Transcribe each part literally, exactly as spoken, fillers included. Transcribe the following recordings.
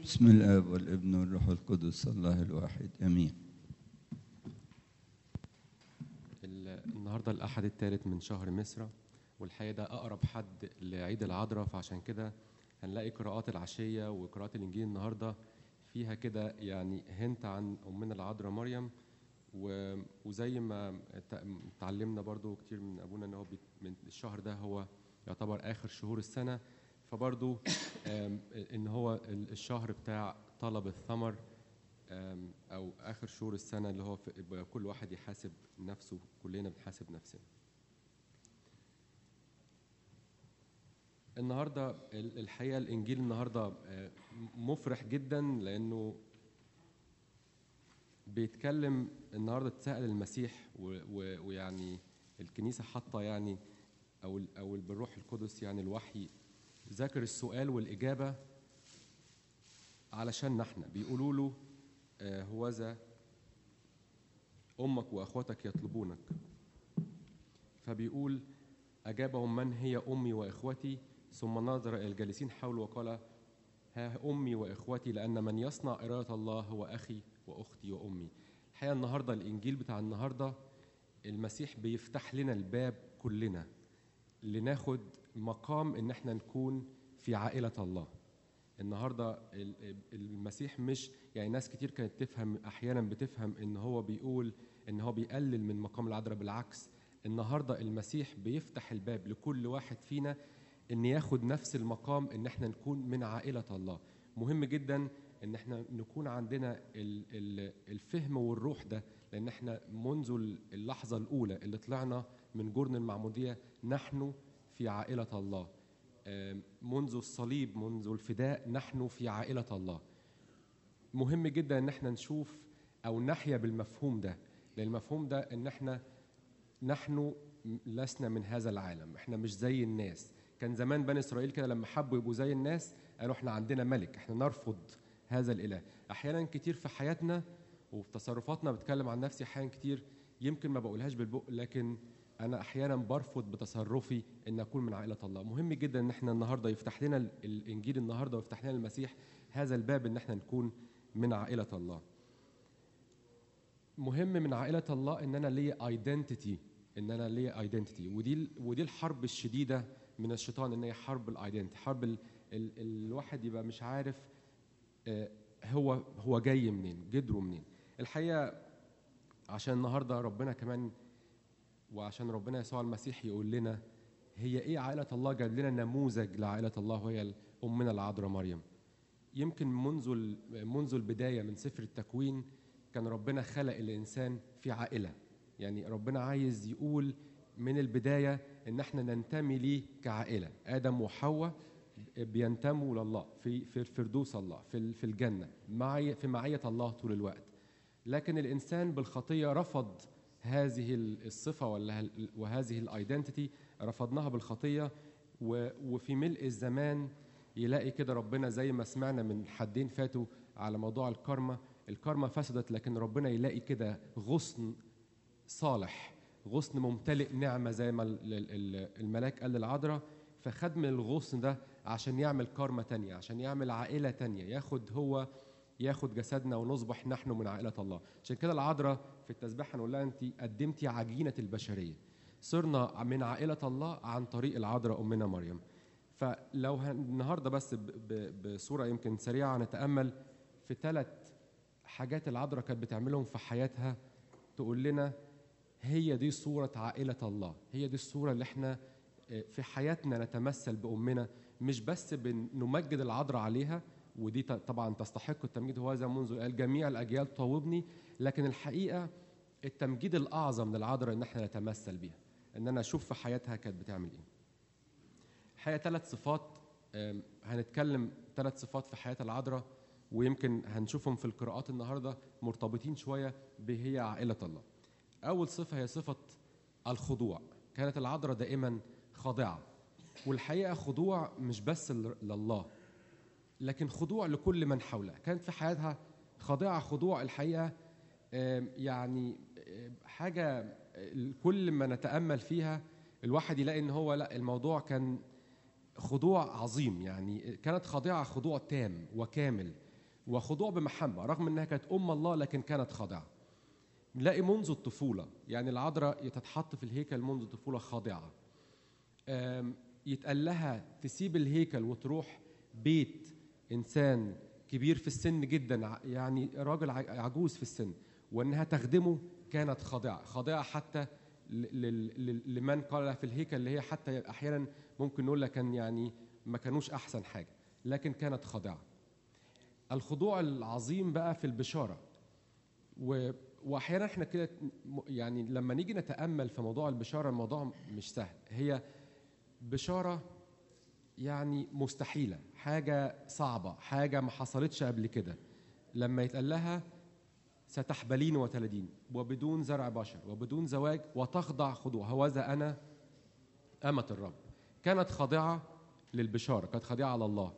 بسم الآب والابن والروح القدس الله الواحد امين. النهارده الأحد الثالث من شهر مصر، والحقيقة ده أقرب حد لعيد العذراء، فعشان كده هنلاقي قراءات العشية وقراءات الإنجيل النهارده فيها كده يعني هنت عن أمنا العذراء مريم. وزي ما اتعلمنا برضو كتير من أبونا إن هو من الشهر ده هو يعتبر آخر شهور السنة، فبرضو إن هو الشهر بتاع طلب الثمر أو آخر شهور السنة اللي هو كل واحد يحاسب نفسه، كلنا بنحاسب نفسنا. النهاردة الحقيقة الإنجيل النهاردة مفرح جدا، لأنه بيتكلم النهاردة تسأل المسيح، ويعني الكنيسة حاطة يعني أو أو بالروح القدس يعني الوحي ذاكر السؤال والإجابة علشان نحن بيقولوا له هوذا أمك وأخوتك يطلبونك، فبيقول أجابهم من هي أمي وإخوتي، ثم نظر إلى الجالسين حوله وقال ها أمي وإخوتي، لأن من يصنع إرادة الله هو أخي وأختي وأمي. الحقيقة النهاردة الإنجيل بتاع النهاردة المسيح بيفتح لنا الباب كلنا لناخد مقام إن احنا نكون في عائلة الله. النهاردة المسيح مش يعني ناس كتير كانت تفهم أحيانا بتفهم إن هو بيقول إن هو بيقلل من مقام العذراء، بالعكس النهاردة المسيح بيفتح الباب لكل واحد فينا إن ياخد نفس المقام، إن احنا نكون من عائلة الله. مهم جدا إن احنا نكون عندنا الفهم والروح ده، لأن احنا منذ اللحظة الأولى اللي طلعنا من جرن المعمودية نحن في عائلة الله. منذ الصليب منذ الفداء نحن في عائلة الله. مهم جدا ان احنا نشوف او نحيا بالمفهوم ده، لان المفهوم ده ان احنا نحن لسنا من هذا العالم، احنا مش زي الناس. كان زمان بني اسرائيل كده لما حبوا يبقوا زي الناس قالوا احنا عندنا ملك، احنا نرفض هذا الاله. احيانا كتير في حياتنا وفي تصرفاتنا، بتكلم عن نفسي احيانا كتير يمكن ما بقولهاش بالبق، لكن أنا أحياناً برفض بتصرفي إن أكون من عائلة الله. مهم جداً إن إحنا النهاردة يفتح لنا الإنجيل النهاردة ويفتح لنا المسيح هذا الباب إن إحنا نكون من عائلة الله. مهم من عائلة الله إن أنا ليا ايدنتيتي، إن أنا ليا ايدنتيتي، ودي ودي الحرب الشديدة من الشيطان، إن هي حرب الايدنتيتي، حرب ال ال الواحد يبقى مش عارف هو هو جاي منين، جدره منين. الحقيقة عشان النهاردة ربنا كمان وعشان ربنا يسوع المسيح يقول لنا هي ايه عائلة الله، جاب لنا نموذج لعائلة الله وهي أمنا العذراء مريم. يمكن منذ منذ البداية من سفر التكوين كان ربنا خلق الإنسان في عائلة، يعني ربنا عايز يقول من البداية إن احنا ننتمي ليه كعائلة. آدم وحواء بينتموا لله في في فردوس الله في في الجنة معي في معية الله طول الوقت، لكن الإنسان بالخطية رفض هذه الصفة وهذه الايدنتيتي، رفضناها بالخطية. وفي ملء الزمان يلاقي كده ربنا زي ما سمعنا من حدين فاتوا على موضوع الكارما، الكارما فسدت، لكن ربنا يلاقي كده غصن صالح، غصن ممتلئ نعمة زي ما الملاك قال للعذراء، فخد من الغصن ده عشان يعمل كارما تانية، عشان يعمل عائلة تانية، ياخد هو ياخد جسدنا ونصبح نحن من عائلة الله. عشان كده العذراء في التسبيح هنقول لها انت قدمتي عجينة البشرية، صرنا من عائلة الله عن طريق العذراء أمنا مريم. فلو النهاردة بس بصورة يمكن سريعة نتأمل في ثلاث حاجات العذراء كانت بتعملهم في حياتها، تقول لنا هي دي صورة عائلة الله، هي دي الصورة اللي احنا في حياتنا نتمثل بأمنا، مش بس بنمجد العذراء عليها، ودي طبعا تستحق التمجيد، هو هذا منذ قال جميع الأجيال طوبني، لكن الحقيقة التمجيد الأعظم للعذراء إن احنا نتمثل بيها، إن أنا أشوف في حياتها كانت بتعمل إيه. الحقيقة ثلاث صفات، هنتكلم ثلاث صفات في حياة العذراء، ويمكن هنشوفهم في القراءات النهاردة مرتبطين شوية بهي عائلة الله. أول صفة هي صفة الخضوع. كانت العذراء دائما خاضعة، والحقيقة خضوع مش بس لله لكن خضوع لكل من حولها. كانت في حياتها خاضعة، خضوع الحقيقة يعني حاجة كل ما نتأمل فيها الواحد يلاقي إن هو لا الموضوع كان خضوع عظيم، يعني كانت خاضعة خضوع تام وكامل. وخضوع بمحبة، رغم أنها كانت أم الله لكن كانت خاضعة. نلاقي منذ الطفولة، يعني العذراء تتحط في الهيكل منذ الطفولة خاضعة. يتقال لها تسيب الهيكل وتروح بيت إنسان كبير في السن جدا، يعني راجل عجوز في السن، وأنها تخدمه، كانت خاضعة. خاضعة حتى لمن قال في الهيكل، اللي هي حتى أحيانا ممكن نقول لك كان يعني ما كانوش أحسن حاجة، لكن كانت خاضعة. الخضوع العظيم بقى في البشارة، و واحيانا احنا كده يعني لما نيجي نتامل في موضوع البشاره، الموضوع مش سهل. هي بشاره يعني مستحيله، حاجه صعبه، حاجه ما حصلتش قبل كده. لما يتقال لها ستحبلين وتلدين وبدون زرع بشر وبدون زواج وتخضع خضوع، هوذا انا امه الرب. كانت خاضعه للبشاره، كانت خاضعه على الله.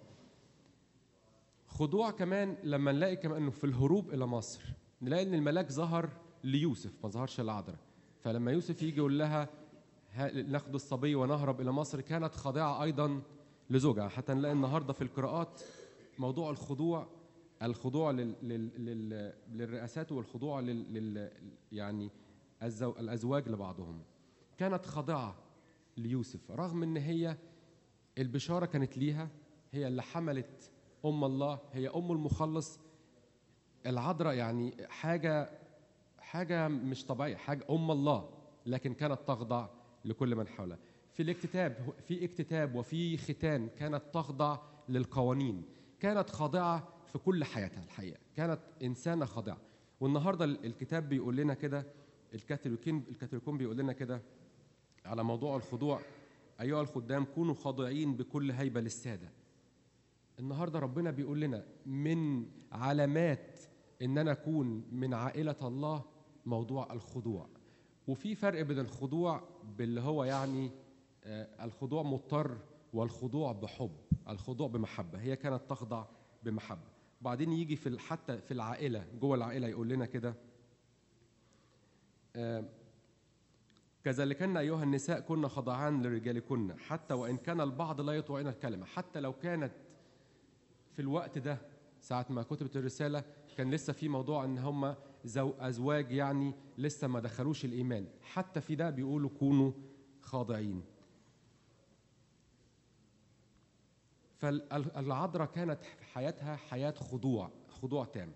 خضوع كمان لما نلاقي كمان انه في الهروب الى مصر، نلاقي ان الملاك ظهر ليوسف، ما ظهرش للعذراء. فلما يوسف يجي يقول لها ناخد الصبي ونهرب الى مصر، كانت خاضعه ايضا لزوجها. حتى نلاقي النهارده في القراءات موضوع الخضوع، الخضوع لل لل للرئاسات، والخضوع لل, لل يعني الزو الازواج لبعضهم. كانت خاضعه ليوسف، رغم ان هي البشاره كانت ليها، هي اللي حملت ام الله، هي ام المخلص. العذراء يعني حاجة حاجة مش طبيعية، حاجة أم الله، لكن كانت تخضع لكل من حولها. في الاكتتاب، في اكتتاب وفي ختان، كانت تخضع للقوانين، كانت خاضعة في كل حياتها. الحقيقة كانت إنسانة خاضعة. والنهاردة الكتاب بيقول لنا كده، الكاثوليكين الكاثوليكون بيقول لنا كده على موضوع الخضوع: أيها الخدام كونوا خاضعين بكل هيبة للسادة. النهاردة ربنا بيقول لنا من علامات إن أنا أكون من عائلة الله موضوع الخضوع. وفي فرق بين الخضوع باللي هو يعني آه الخضوع مضطر، والخضوع بحب، الخضوع بمحبة. هي كانت تخضع بمحبة. وبعدين يجي في حتى في العائلة، جوه العائلة يقول لنا كده: آه كذلكن أيها النساء كنا خضعان لرجالكن، حتى وإن كان البعض لا يطيعون الكلمة. حتى لو كانت في الوقت ده ساعة ما كتبت الرسالة كان لسه في موضوع ان هم ازواج يعني لسه ما دخلوش الايمان، حتى في ده بيقولوا كونوا خاضعين. فالعذراء كانت في حياتها حياة خضوع، خضوع تام.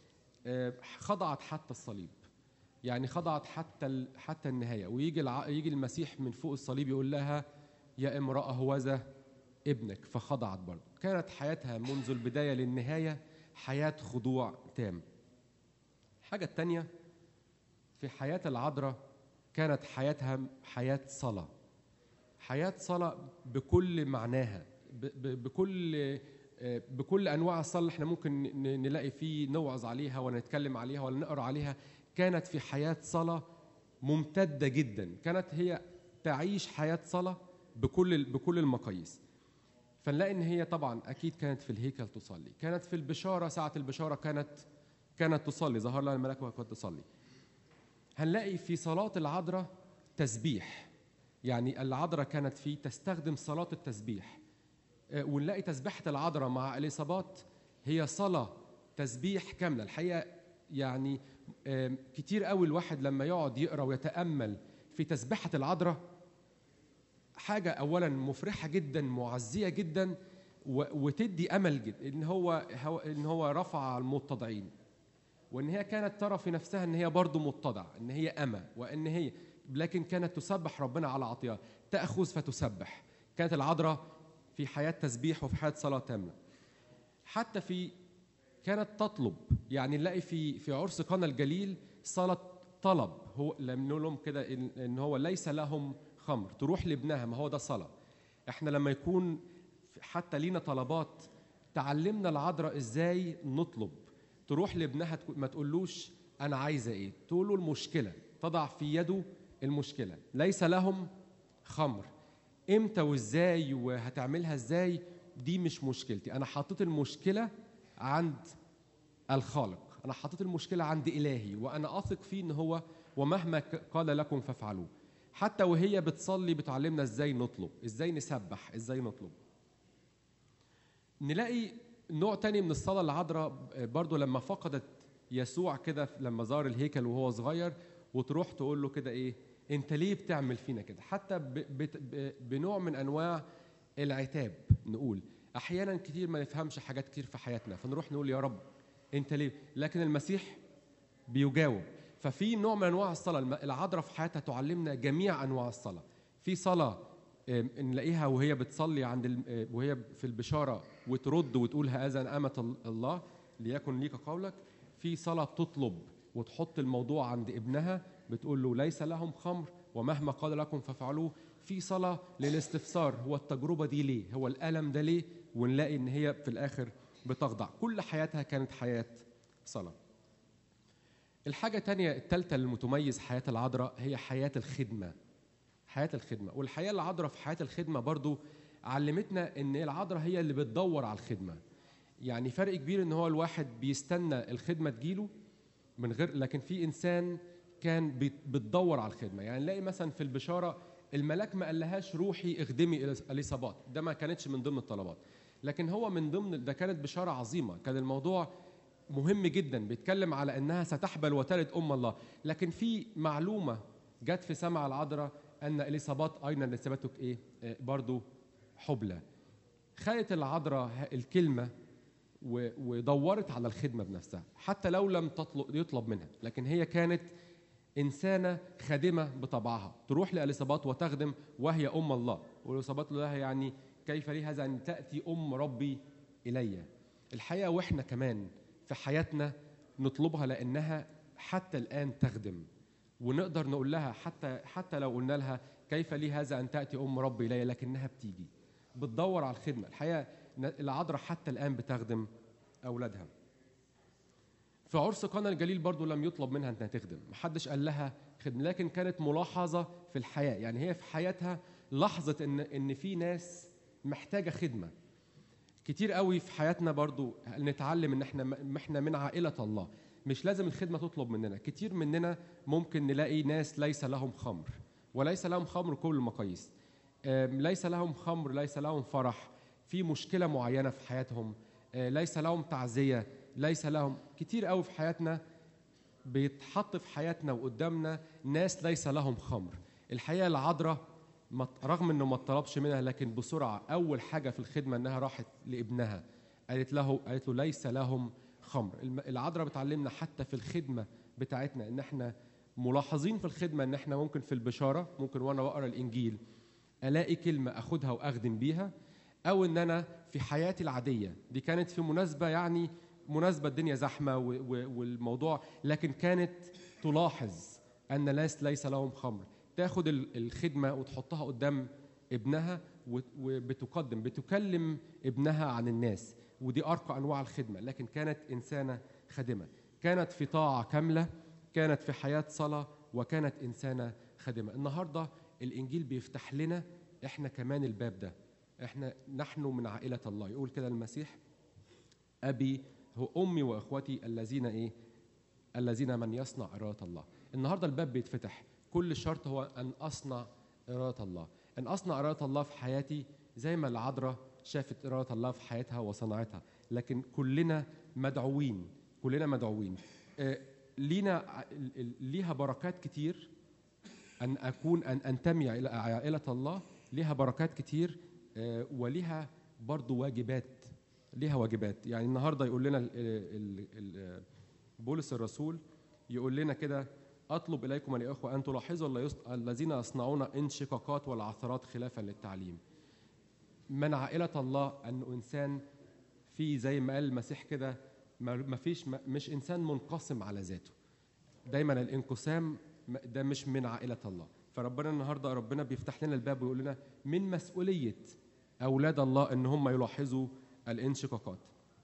خضعت حتى الصليب، يعني خضعت حتى حتى النهاية. ويجي يجي المسيح من فوق الصليب يقول لها: يا امرأة هوذا ابنك، فخضعت برضه. كانت حياتها منذ البداية للنهاية حياة خضوع تام. الحاجة التانية في حياة العذراء، كانت حياتها حياة صلاة، حياة صلاة بكل معناها، بكل بكل أنواع الصلاة اللي احنا ممكن نلاقي فيه نوعظ عليها ونتكلم عليها ولا نقرأ عليها. كانت في حياة صلاة ممتدة جدا، كانت هي تعيش حياة صلاة بكل بكل المقاييس. فنلاقي ان هي طبعا اكيد كانت في الهيكل تصلي، كانت في البشاره، ساعه البشاره كانت كانت تصلي، ظهر لها الملاك وكانت تصلي. هنلاقي في صلاه العذراء تسبيح، يعني العذراء كانت في تستخدم صلاه التسبيح. ونلاقي تسبيحه العذراء مع اليصابات هي صلاه تسبيح كامله. الحقيقه يعني كتير قوي الواحد لما يقعد يقرا ويتامل في تسبيحه العذراء، حاجة أولاً مفرحة جداً، معزية جداً، وتدي أمل جداً إن هو إن هو رفع المتضعين، وإن هي كانت ترى في نفسها إن هي برضو متضع، إن هي أمة، وإن هي لكن كانت تسبح ربنا على عطيها، تأخذ فتسبح. كانت العذراء في حياة تسبيح وفي حياة صلاة تامة. حتى في كانت تطلب، يعني نلاقي في في عرس قانا الجليل صلاة طلب. هو لما نقول لهم كده إن هو ليس لهم خمر، تروح لابنها، ما هو ده صلاة. احنا لما يكون حتى لينا طلبات، تعلمنا العذراء ازاي نطلب. تروح لابنها ما تقولوش انا عايزه ايه، تقول له المشكله، تضع في يده المشكله. ليس لهم خمر، امتى وازاي وهتعملها ازاي دي مش مشكلتي، انا حطيت المشكله عند الخالق، انا حطيت المشكله عند الهي، وانا اثق فيه ان هو ومهما قال لكم فافعلوه. حتى وهي بتصلي بتعلمنا ازاي نطلب، ازاي نسبح، ازاي نطلب. نلاقي نوع تاني من الصلاة العذراء برضو لما فقدت يسوع كده لما زار الهيكل وهو صغير، وتروح تقول له كده ايه، انت ليه بتعمل فينا كده؟ حتى ب- بت- ب- بنوع من انواع العتاب. نقول احيانا كتير ما نفهمش حاجات كتير في حياتنا، فنروح نقول يا رب انت ليه؟ لكن المسيح بيجاوب. ففي نوع من انواع الصلاه الم- العذراء في حياتها تعلمنا جميع انواع الصلاه. في صلاه آم، نلاقيها وهي بتصلي عند الم- آه، وهي في البشاره وترد وتقول هذا أمة ال- الله ليكن ليك قولك. في صلاه بتطلب وتحط الموضوع عند ابنها، بتقول له ليس لهم خمر ومهما قال لكم فافعلوه. في صلاه للاستفسار، هو التجربه دي ليه؟ هو الالم ده ليه؟ ونلاقي ان هي في الاخر بتخضع. كل حياتها كانت حياه صلاه. الحاجة التانية التالتة اللي متميز حياة العذراء هي حياة الخدمة. حياة الخدمة، والحياة العذراء في حياة الخدمة برضو علمتنا ان العذراء هي اللي بتدور على الخدمة. يعني فرق كبير ان هو الواحد بيستنى الخدمة تجيله من غير، لكن في انسان كان بيت- بتدور على الخدمة. يعني نلاقي مثلا في البشارة الملاك ما قالهاش روحي اخدمي اليصابات، ده ما كانتش من ضمن الطلبات، لكن هو من ضمن ده كانت بشارة عظيمة، كان الموضوع مهم جدا، بيتكلم على انها ستحبل وتلد ام الله. لكن في معلومه جت في سمع العذراء ان اليصابات اين نسبتك ايه؟ آه، برضو حبلى. خدت العذراء ه- الكلمه و- ودورت على الخدمه بنفسها، حتى لو لم تطلب يطلب منها، لكن هي كانت انسانه خادمه بطبعها، تروح لاليصابات وتخدم وهي ام الله. واليصابات لها يعني كيف لي هذا ان تاتي ام ربي الي. الحقيقه واحنا كمان في حياتنا نطلبها، لانها حتى الان تخدم، ونقدر نقول لها حتى حتى لو قلنا لها كيف لي هذا ان تاتي ام ربي الي، لكنها بتيجي بتدور على الخدمه. الحقيقه العذراء حتى الان بتخدم اولادها. في عرس قانا الجليل برضو لم يطلب منها انها تخدم، محدش قال لها خدمه، لكن كانت ملاحظه في الحياه. يعني هي في حياتها لاحظت ان ان في ناس محتاجه خدمه. كتير قوي في حياتنا برضو نتعلم ان احنا م- احنا من عائله الله، مش لازم الخدمه تطلب مننا. كتير مننا ممكن نلاقي ناس ليس لهم خمر، وليس لهم خمر كل المقاييس، آم، ليس لهم خمر، ليس لهم فرح، في مشكله معينه في حياتهم، آه، ليس لهم تعزيه، ليس لهم. كتير قوي في حياتنا بيتحط في حياتنا وقدامنا ناس ليس لهم خمر. الحقيقه العذراء ما- رغم انه ما طلبش منها، لكن بسرعه اول حاجه في الخدمه انها راحت لابنها، قالت له قالت له ليس لهم خمر. الم- العذراء بتعلمنا حتى في الخدمه بتاعتنا ان احنا ملاحظين في الخدمه ان احنا ممكن في البشاره، ممكن وانا بقرا الانجيل الاقي كلمه اخدها واخدم بيها، او ان انا في حياتي العاديه دي كانت في مناسبه، يعني مناسبه الدنيا زحمه و- و- والموضوع، لكن كانت تلاحظ ان ناس ليس لهم خمر، تاخد ال- الخدمه وتحطها قدام ابنها وت- وبتقدم بتكلم ابنها عن الناس. ودي ارقى انواع الخدمه، لكن كانت انسانه خادمه، كانت في طاعه كامله، كانت في حياه صلاه، وكانت انسانه خادمه. النهارده الانجيل بيفتح لنا احنا كمان الباب ده. احنا نحن من عائله الله، يقول كده المسيح ابي هو امي واخوتي الذين ايه؟ الذين من يصنع اراده الله. النهارده الباب بيتفتح، كل شرط هو ان اصنع اراده الله، ان اصنع اراده الله في حياتي زي ما العذراء شافت اراده الله في حياتها وصنعتها. لكن كلنا مدعوين، كلنا مدعوين. آه، لينا ع- ال- ال- ليها بركات كتير ان اكون ان انتمي الى عائله الله، ليها بركات كتير، آه، وليها برضو واجبات، ليها واجبات. يعني النهارده يقول لنا ال- ال- ال- بولس الرسول يقول لنا كده اطلب اليكم يا اخوه ان تلاحظوا الل- يص- الذين يصنعون انشقاقات والعثرات خلافا للتعليم. من عائله الله انه انسان في زي ما قال المسيح كده، ما ما فيش ما- مش انسان منقسم على ذاته. دايما الانقسام م- ده مش من عائله الله. فربنا النهارده ربنا بيفتح لنا الباب ويقول لنا من مسؤوليه اولاد الله ان هم يلاحظوا الانشقاقات،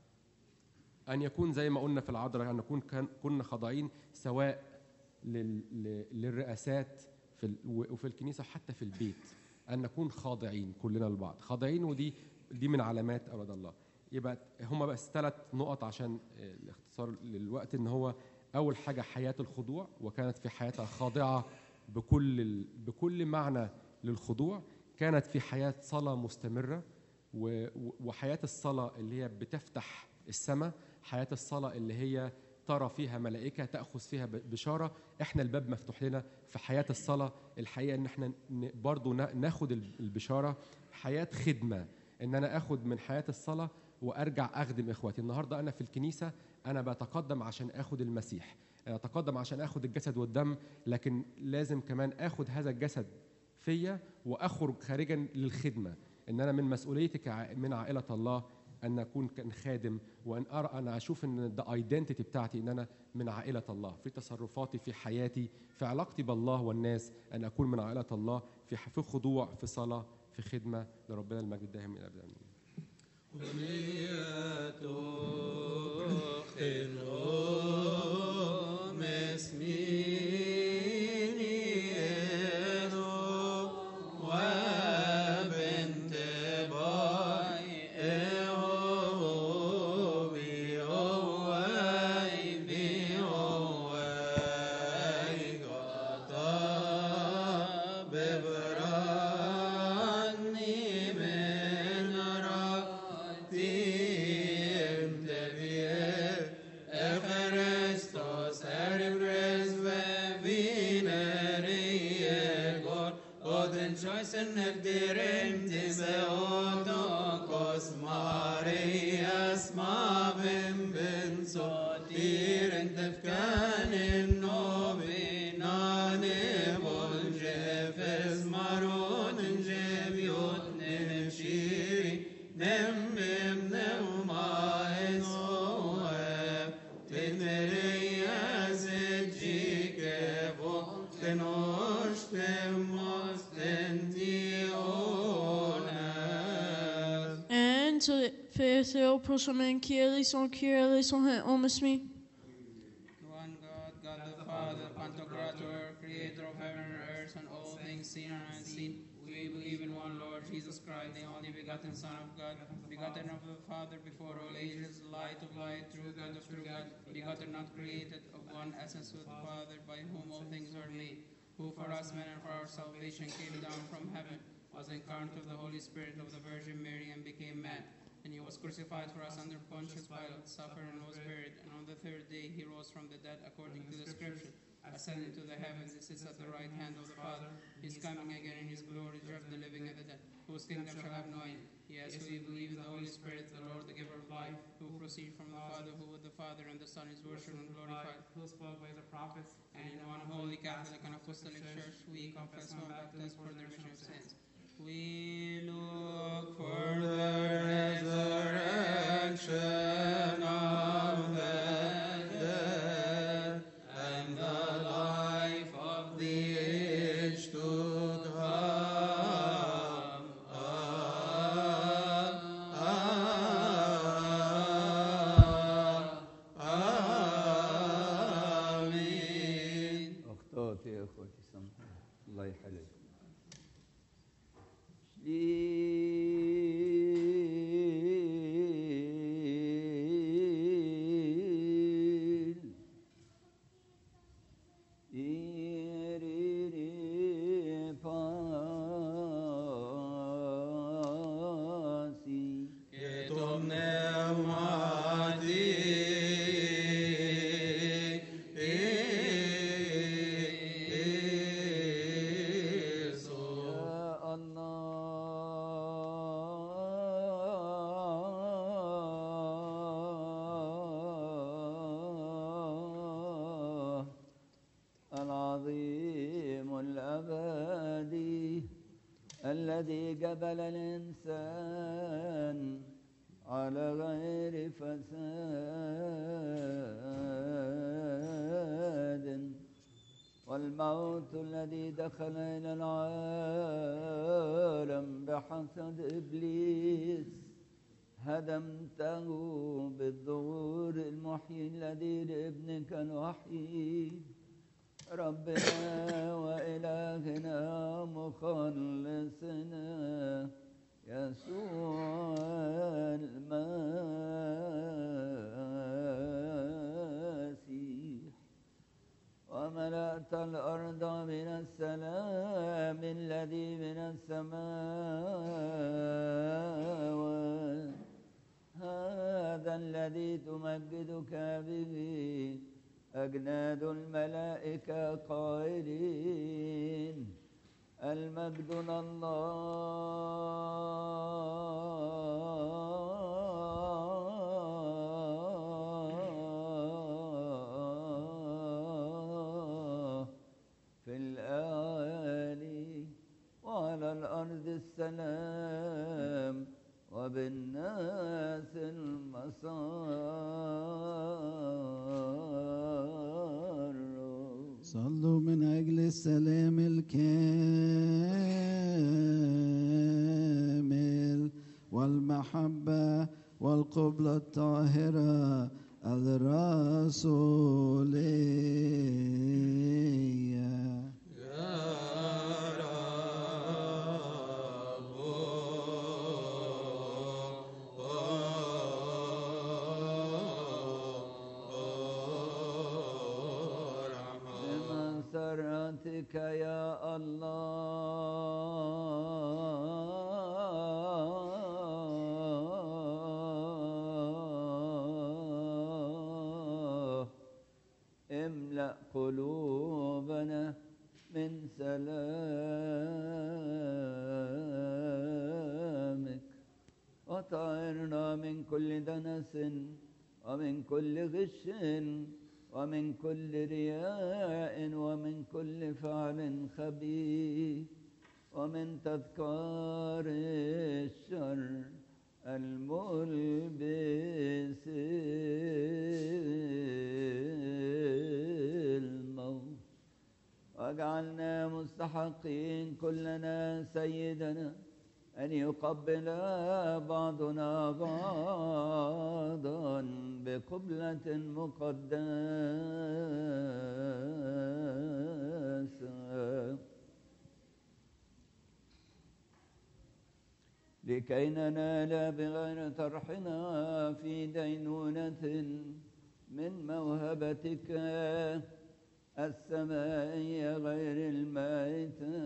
ان يكون زي ما قلنا في العذراء، ان نكون كان- كنا خاضعين سواء لل- ل- للرئاسات في ال- و- وفي الكنيسه، حتى في البيت، ان نكون خاضعين كلنا لبعض، خاضعين. ودي دي من علامات اولاد الله. يبقى هما بس ثلاث نقط عشان آه، الاختصار للوقت. ان هو اول حاجه حياه الخضوع، وكانت في حياتها خاضعه بكل ال- بكل معنى للخضوع. كانت في حياه صلاه مستمره، و- و- وحياة الصلاة اللي هي بتفتح السماء، حياة الصلاة اللي هي ترى فيها ملائكة، تأخذ فيها ب- بشارة. احنا الباب مفتوح لنا في حياة الصلاة. الحقيقة ان احنا ن- برضو نا- ناخد ال- البشارة. حياة خدمة، ان انا اخد من حياة الصلاة وارجع اخدم اخواتي. النهاردة انا في الكنيسة انا بتقدم عشان اخد المسيح، انا اتقدم عشان اخد الجسد والدم، لكن لازم كمان اخد هذا الجسد فيا واخرج خارجا للخدمة. ان انا من مسؤوليتي كع- من عائلة الله ان اكون كان خادم، وان ارى انا اشوف ان ده ايدنتيتي بتاعتي، ان انا من عائله الله في تصرفاتي في حياتي في علاقتي بالله والناس، ان اكون من عائله الله في في خضوع في صلاه في خدمه لربنا المجد الدائم الى الابد. امين. En till för sig prosamen kiri som kiri som här omismi. One God, God the Father, Pantocrator, creator of heaven and earth and all things seen and unseen. We believe in one Lord Jesus Christ, the only begotten Son of God, begotten of the Father before all ages, light of light, true God of true God, begotten, not created, of one essence with the Father, by whom all things are made, who for us men and for our salvation came down from heaven, was incarnate of the Holy Spirit of the Virgin Mary and became man. And he was crucified for us under Pontius Pilate, suffered and was buried, and on the third day he rose from the dead according to the Scripture, ascended to the heavens, he sits at the right hand of the Father. He is coming again in his glory, judge the living and the dead, whose kingdom shall have no end. Yes, we believe in the Holy Spirit, the Lord, the giver of life, who proceeds from the Father, who with the Father and the Son is worshipped and glorified, who spoke by the prophets, and in one holy Catholic and Apostolic Church we confess one baptism for the remission of sins. We look for the resurrection of the dead and the life of the age to come. Amen. أخطأت يا أخوتي سامحوني، الله يحلل. الذي جبل الإنسان على غير فساد، والموت الذي دخل إلى العالم بحسد إبليس هدمته بالظهور المحيي الذي لابنك الوحيد ربنا وإلهنا مخلصنا يسوع المسيح، وملأت الأرض من السلام الذي من السماء الذي تمجدك به أجناد الملائكة قائلين المجد لله في الأعالي وعلى الأرض السلام وبالناس المسار. صلوا من أجل السلام الكامل والمحبة والقبلة الطاهرة الرسولية. بمسرتك يا الله املأ قلوبنا من سلامك وطهرنا من كل دنس ومن كل غش ومن كل رياء ومن كل فعل خبيث ومن تذكار الشر الملبس الموت واجعلنا مستحقين كلنا سيدنا أن يقبل بعضنا بعضا بقبلة مقدسة لكي ننال بغير طرحنا في دينونة من موهبتك السمائية غير المائتة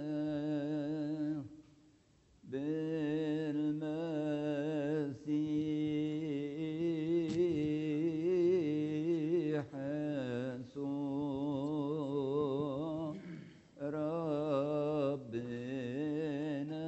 بالمسيح يسوع ربنا.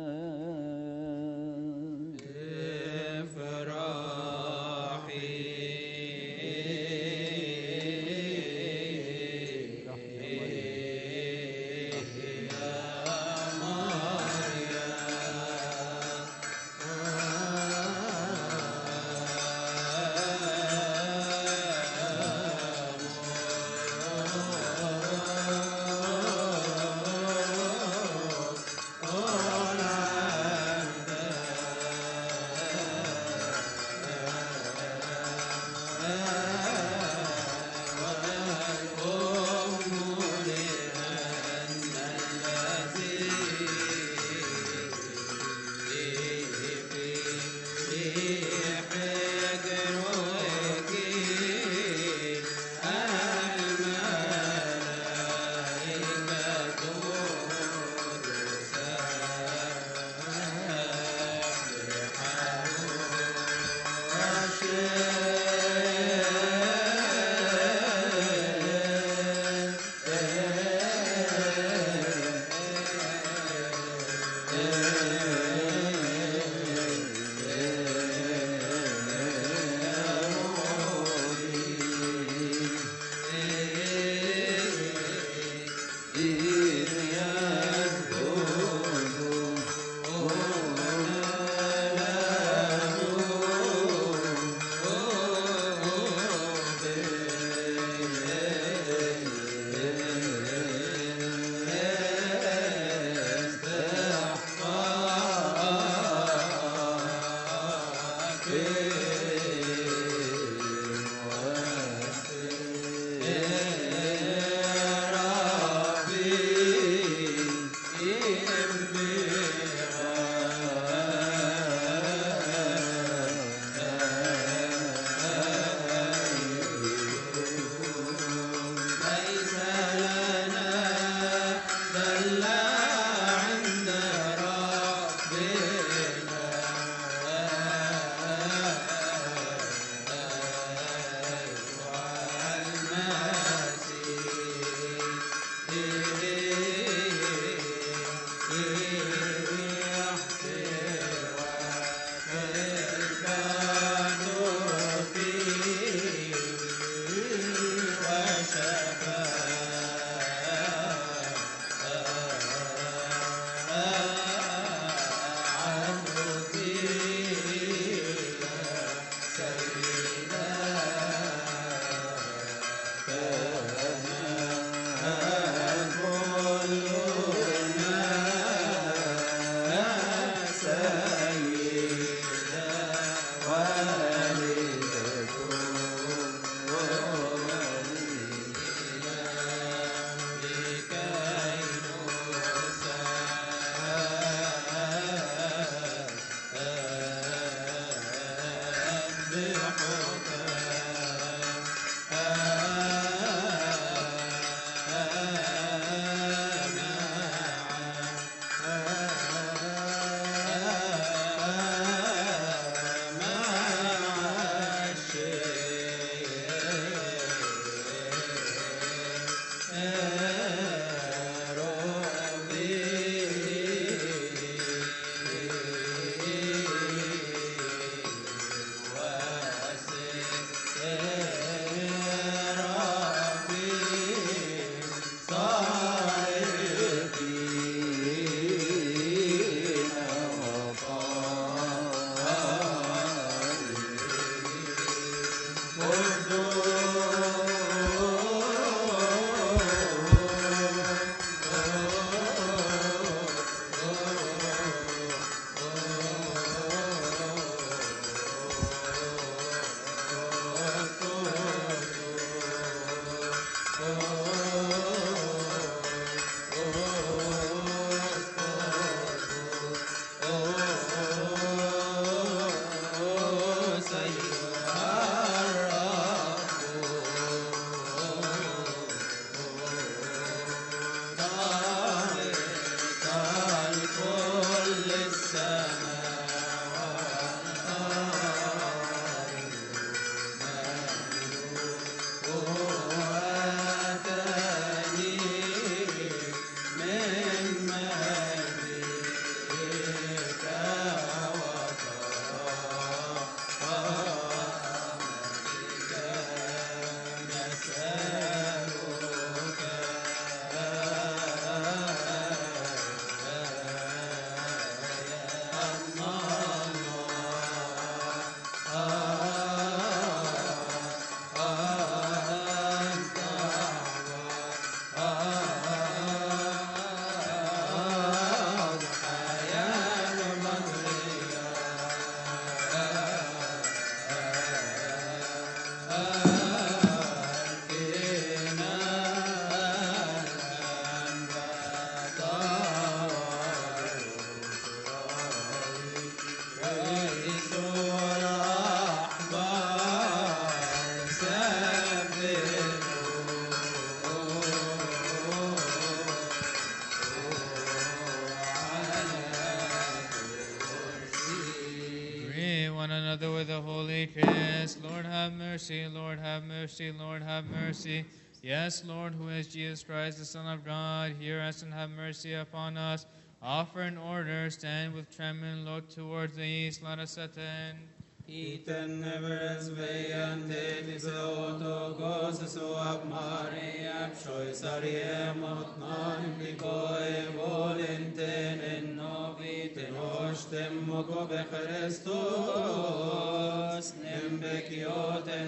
mercy. Lord, have mercy. Lord, have mercy. Yes, Lord, who is Jesus Christ, the Son of God, hear us and have mercy upon us. Offer in order, stand with trembling, look towards the east, let us attend. Iten neveres vejante tiseoto goses o abmariam shoisariem otnan likoe volenten en noviten ostem moko bechrestos nembekioten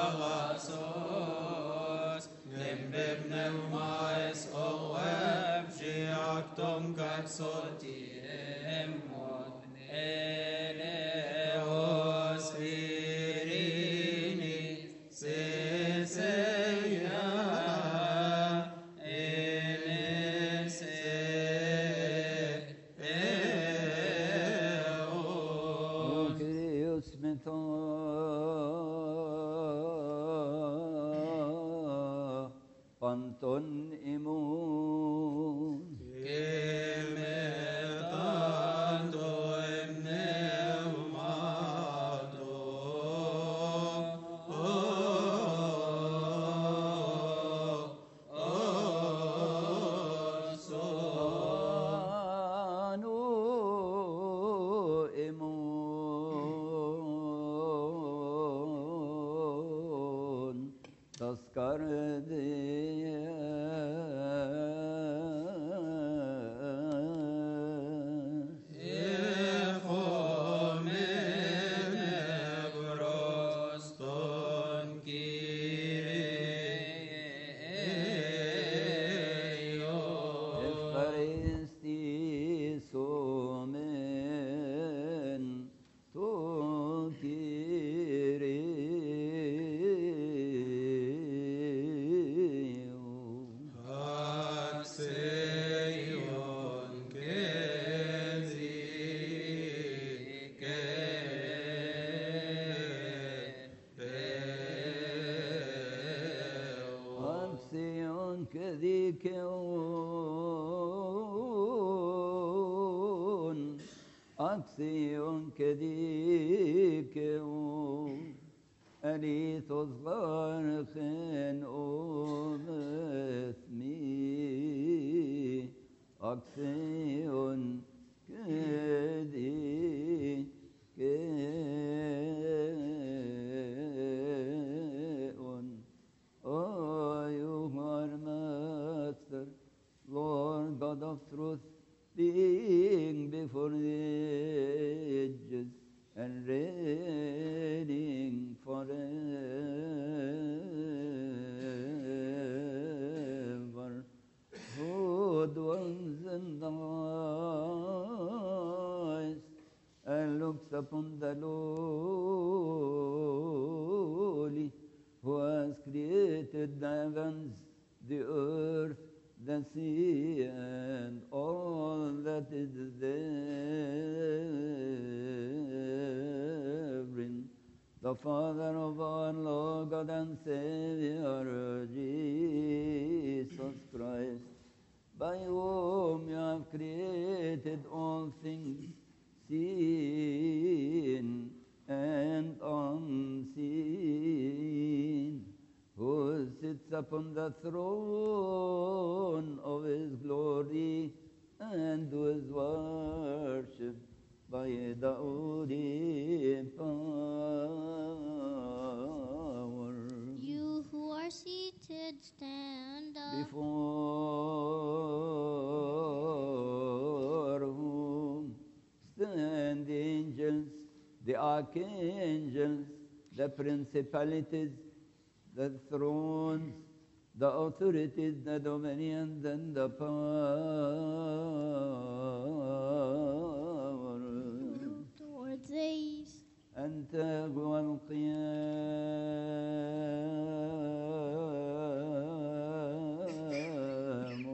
agasos nembebneumaes oeb shiaktom kapsoti emot eleos virini seseia enese eo. O Kyrios meta panton imun. Kemetando emneumato o oso Anu imun. Taskar Echomenebroston Kyrie. Eucharistis omen to Kyrie. Axeion Kezi Kepeo. Axion kedikeon, axion kedikeon, alithos garchen omethmi, axion kedikeon. Oh, you are Master, Lord God of truth, being before the ages and reigning forever. Who dwells in the highest and looks upon the lowly, who has created the heavens, the earth, the sea, and all that is therein. The Father of our Lord God and Savior, Jesus Christ, by whom you have created all things, seen and unseen, who sits upon the throne of his glory and who is worshipped by the holy power. You who are seated, stand up. Before whom stand the angels, the archangels, the principalities, the thrones, the authorities, the dominions, and the power. Look towards the east. أنت هو القيام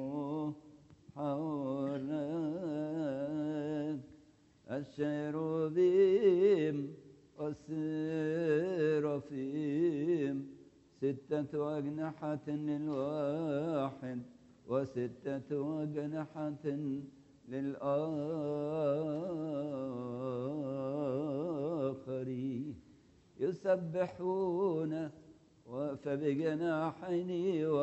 حولك الشيروبيم والسرافيم ستة أجنحة للواحد وستة أجنحة للآخر يسبحون فبجناحين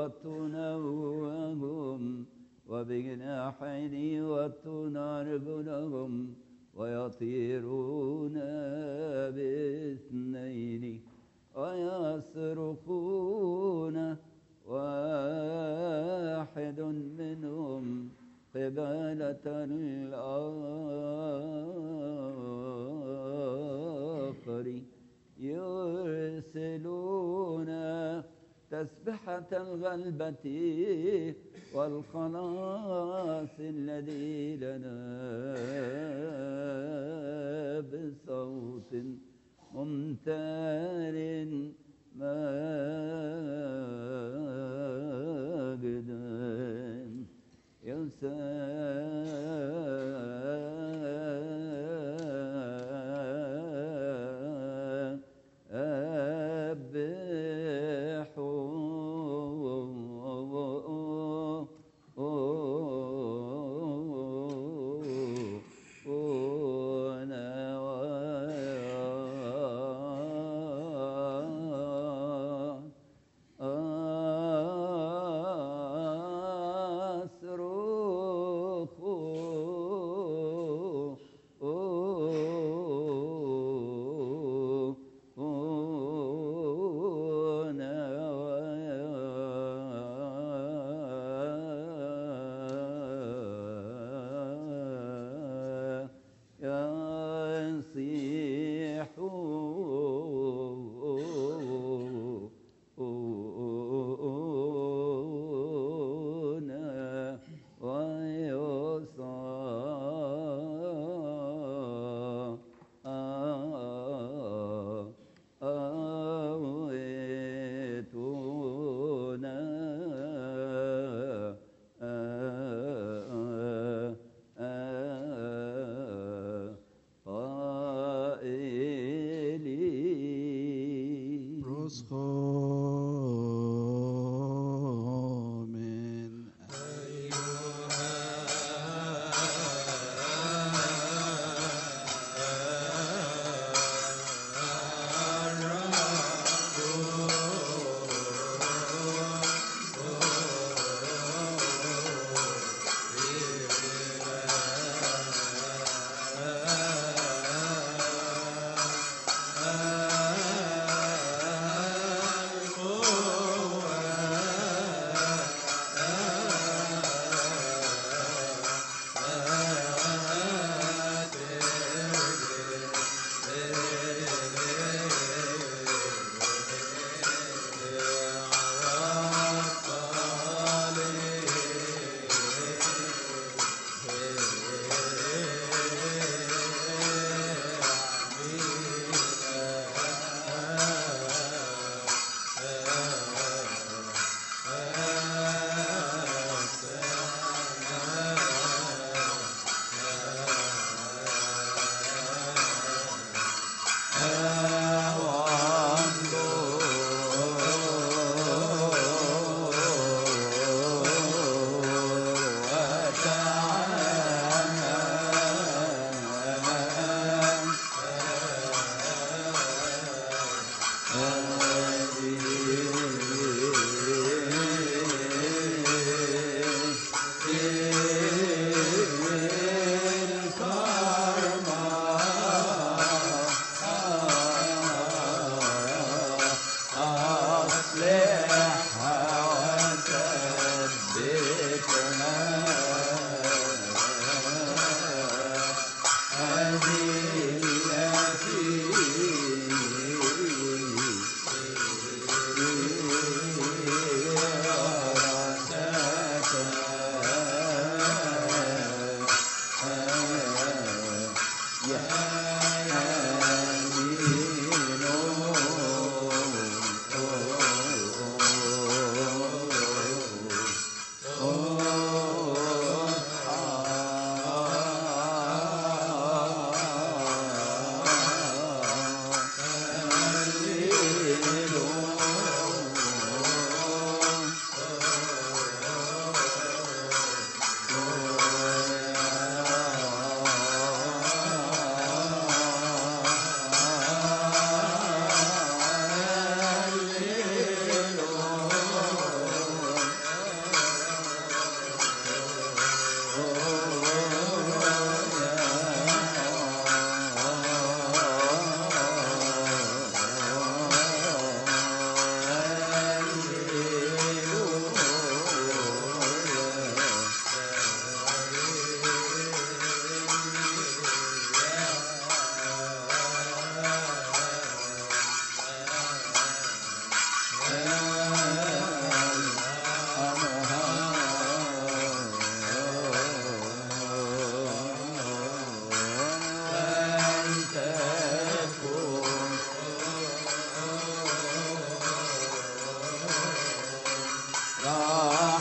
وتنوهم وبجناحين وتنرجلهم ويطيرون باثنين ويصرخون واحد منهم قبالة الآخر يرسلون تسبحة الغلبة والخلاص الذي لنا بصوت ممتار ماجدا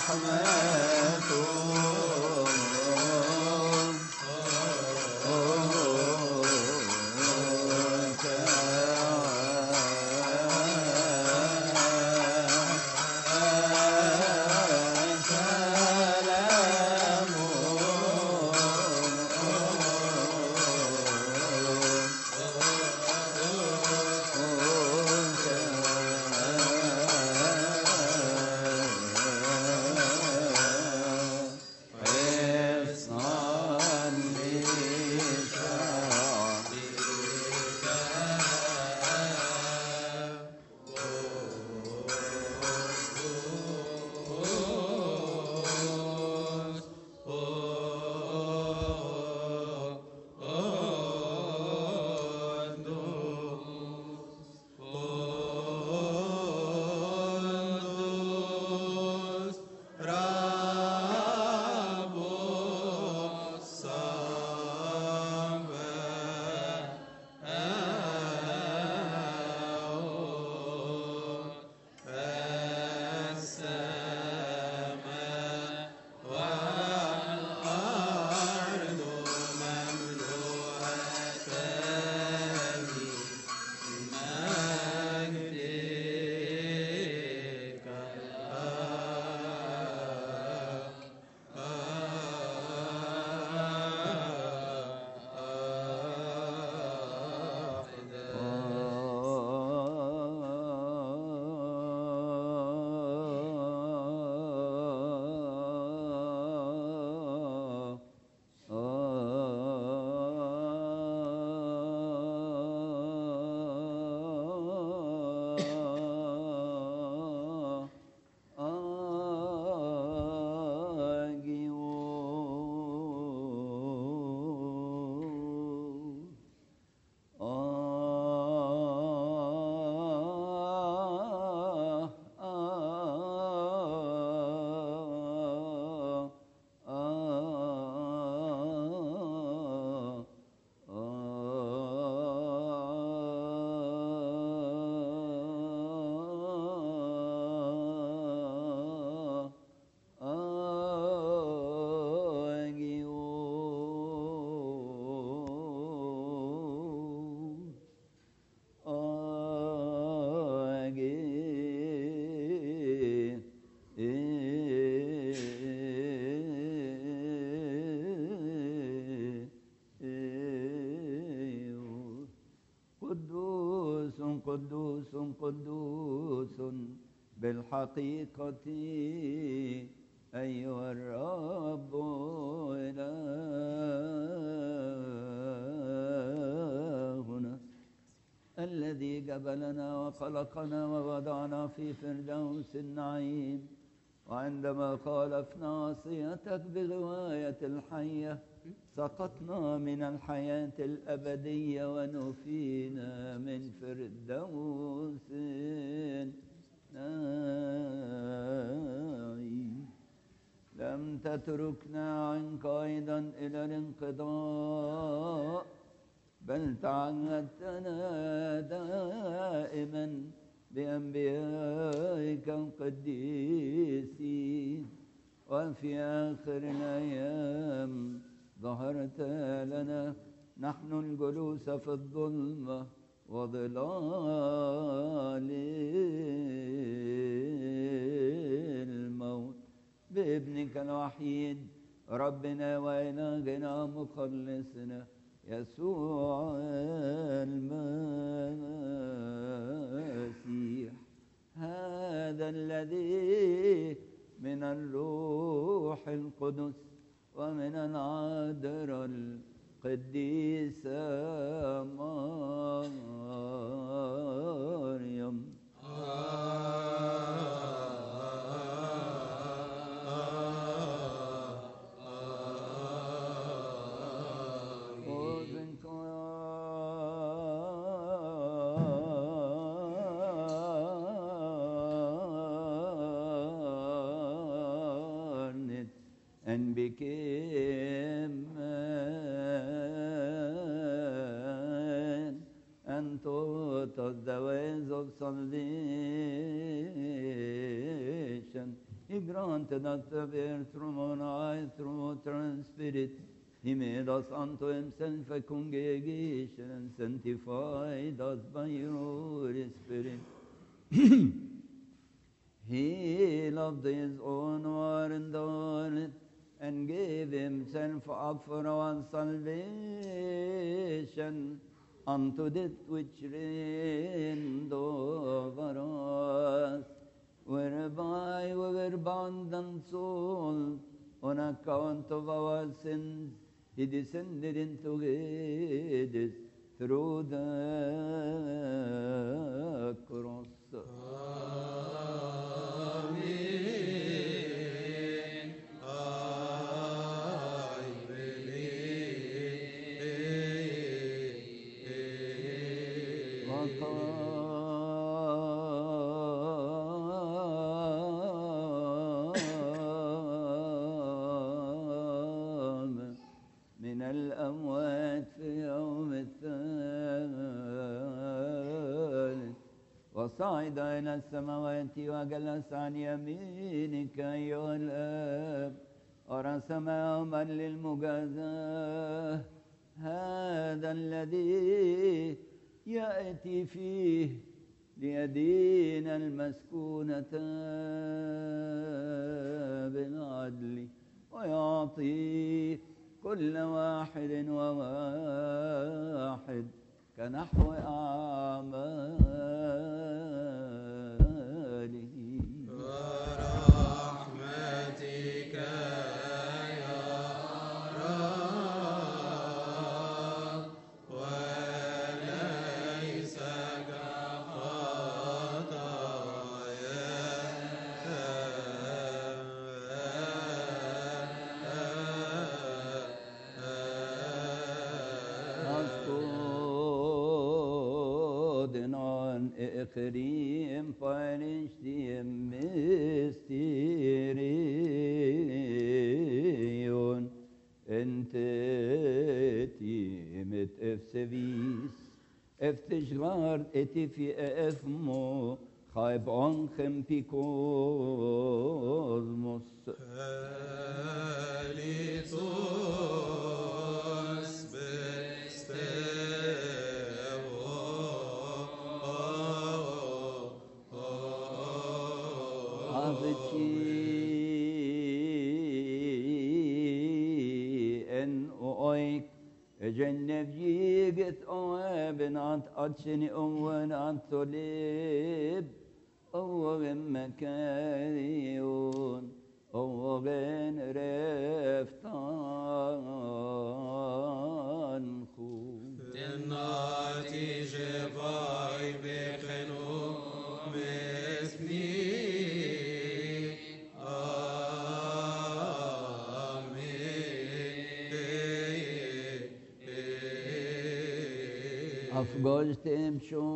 قدوس قدوس بالحقيقة أيها الرب إلهنا الذي جبلنا وخلقنا ووضعنا في فردوس النعيم، وعندما خالفنا عصيتك بغواية الحية سقطنا من الحياة الأبدية ونفينا من فردوس النعيم. لم تتركنا عنك أيضا إلى الانقضاء، بل تعهدتنا دائما بأنبيائك القديسين، وفي آخر الأيام ظهرت لنا نحن الجلوس في الظلمة وظلال الموت بابنك الوحيد ربنا وإلهنا مخلصنا يسوع المسيح، هذا الذي من الروح القدس ومن العذراء القديسة مريم and became man and taught us the ways of salvation. He He granted us to bear through one eye, through water and spirit. He made us unto himself a congregation and sanctified us by your Holy Spirit. He loved his own who are in the world and gave himself up for our salvation unto that which reigned over us, whereby we were bound and sold on account of our sins. He descended into Hades through the cross. Amen. I وقام من الأموات في يوم الثالث وصعد إلى السماوات وجلس عن يمينك أيها الآب ورسم يوما للمجازاة هذا الذي يأتي فيه ليدين المسكونة بالعدل ويعطي كل واحد وواحد كنحو أعماله ورحمتك يا رب وليس Ekrim paylaştığım mysterion entetim et efsevis eftişgar eti fi efmo hayb anchem pikozmos جنبيقت أوابنات أتشني أوانات توليب أوغن مكاريون أوغن رفتان خو تناتي جفاي بخنو مثني أفقجتم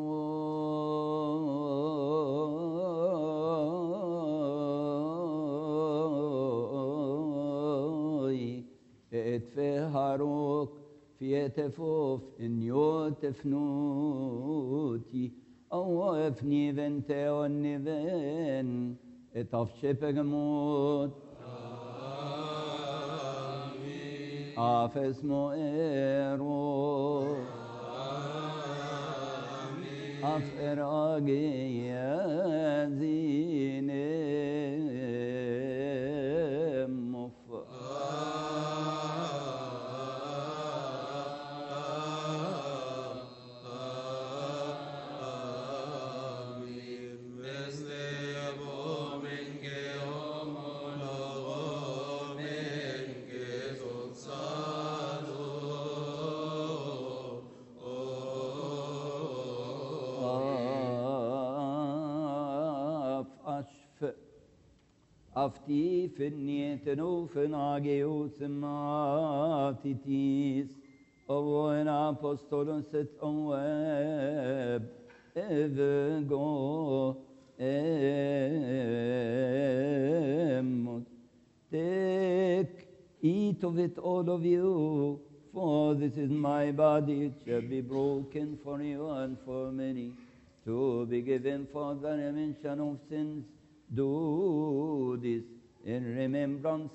شوي اتفهروك في تفوف إن يوتفنوتي أو افني بنت والنبن اتفشب جموت أفسمو إيرو أفراقي يا زين مف أفتي فني تنوفن عجيوس ماتيتيس أوين أبوستولوس أواب إفغو إموت Take, eat of it all of you, for this is my body, it shall be broken for you and for many, to be given for the remission of sins. Do this in remembrance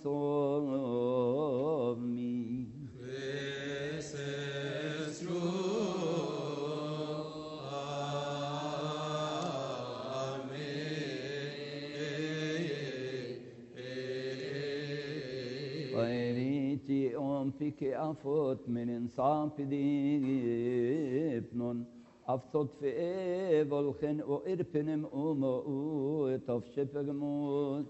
of me. This is true. Qairiti om pike afot min insapidipnon aftot fi volchen o irpinim umo ut of shipegmut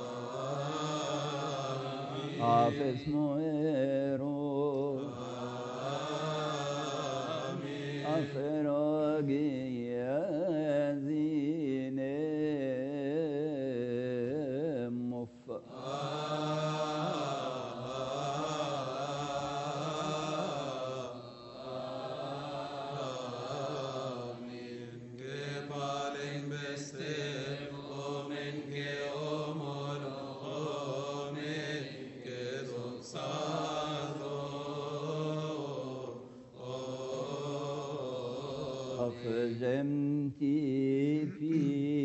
afes moero aferogi yazine mufa أخزمتي في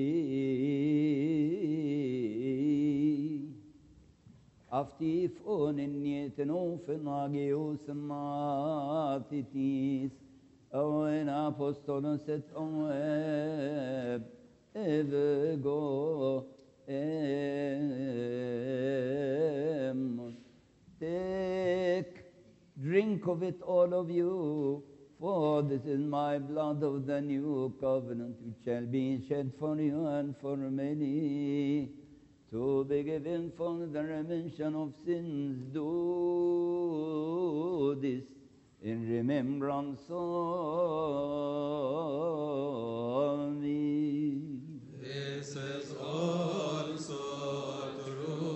أفتيف أون النيتنوف ناجيوس ماتيتيس أوين أبوستولوست أواب إفغو إم Take, drink of it all of you. For this is my blood of the new covenant, which shall be shed for you and for many, to be given for the remission of sins. Do this in remembrance of me. This is also true.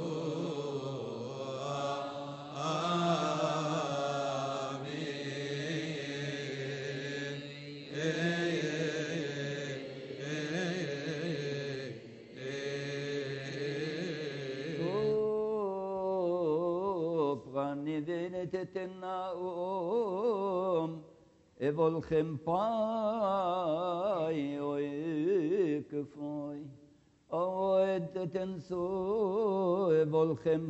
Titinaum evolchem pai oikfoi oed tenso evolchem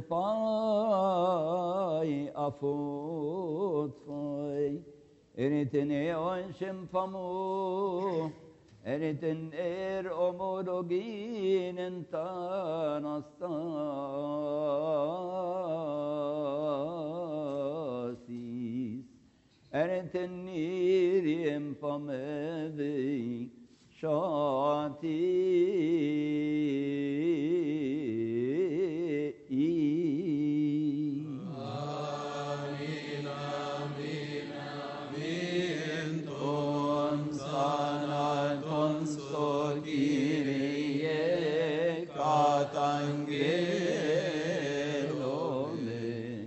pai afot foi eritene onchem famu eritin er omologin entanasta Eretennirium pamevi shati Amin, amin, amin Ton sanaton sol Kyrie katangelomen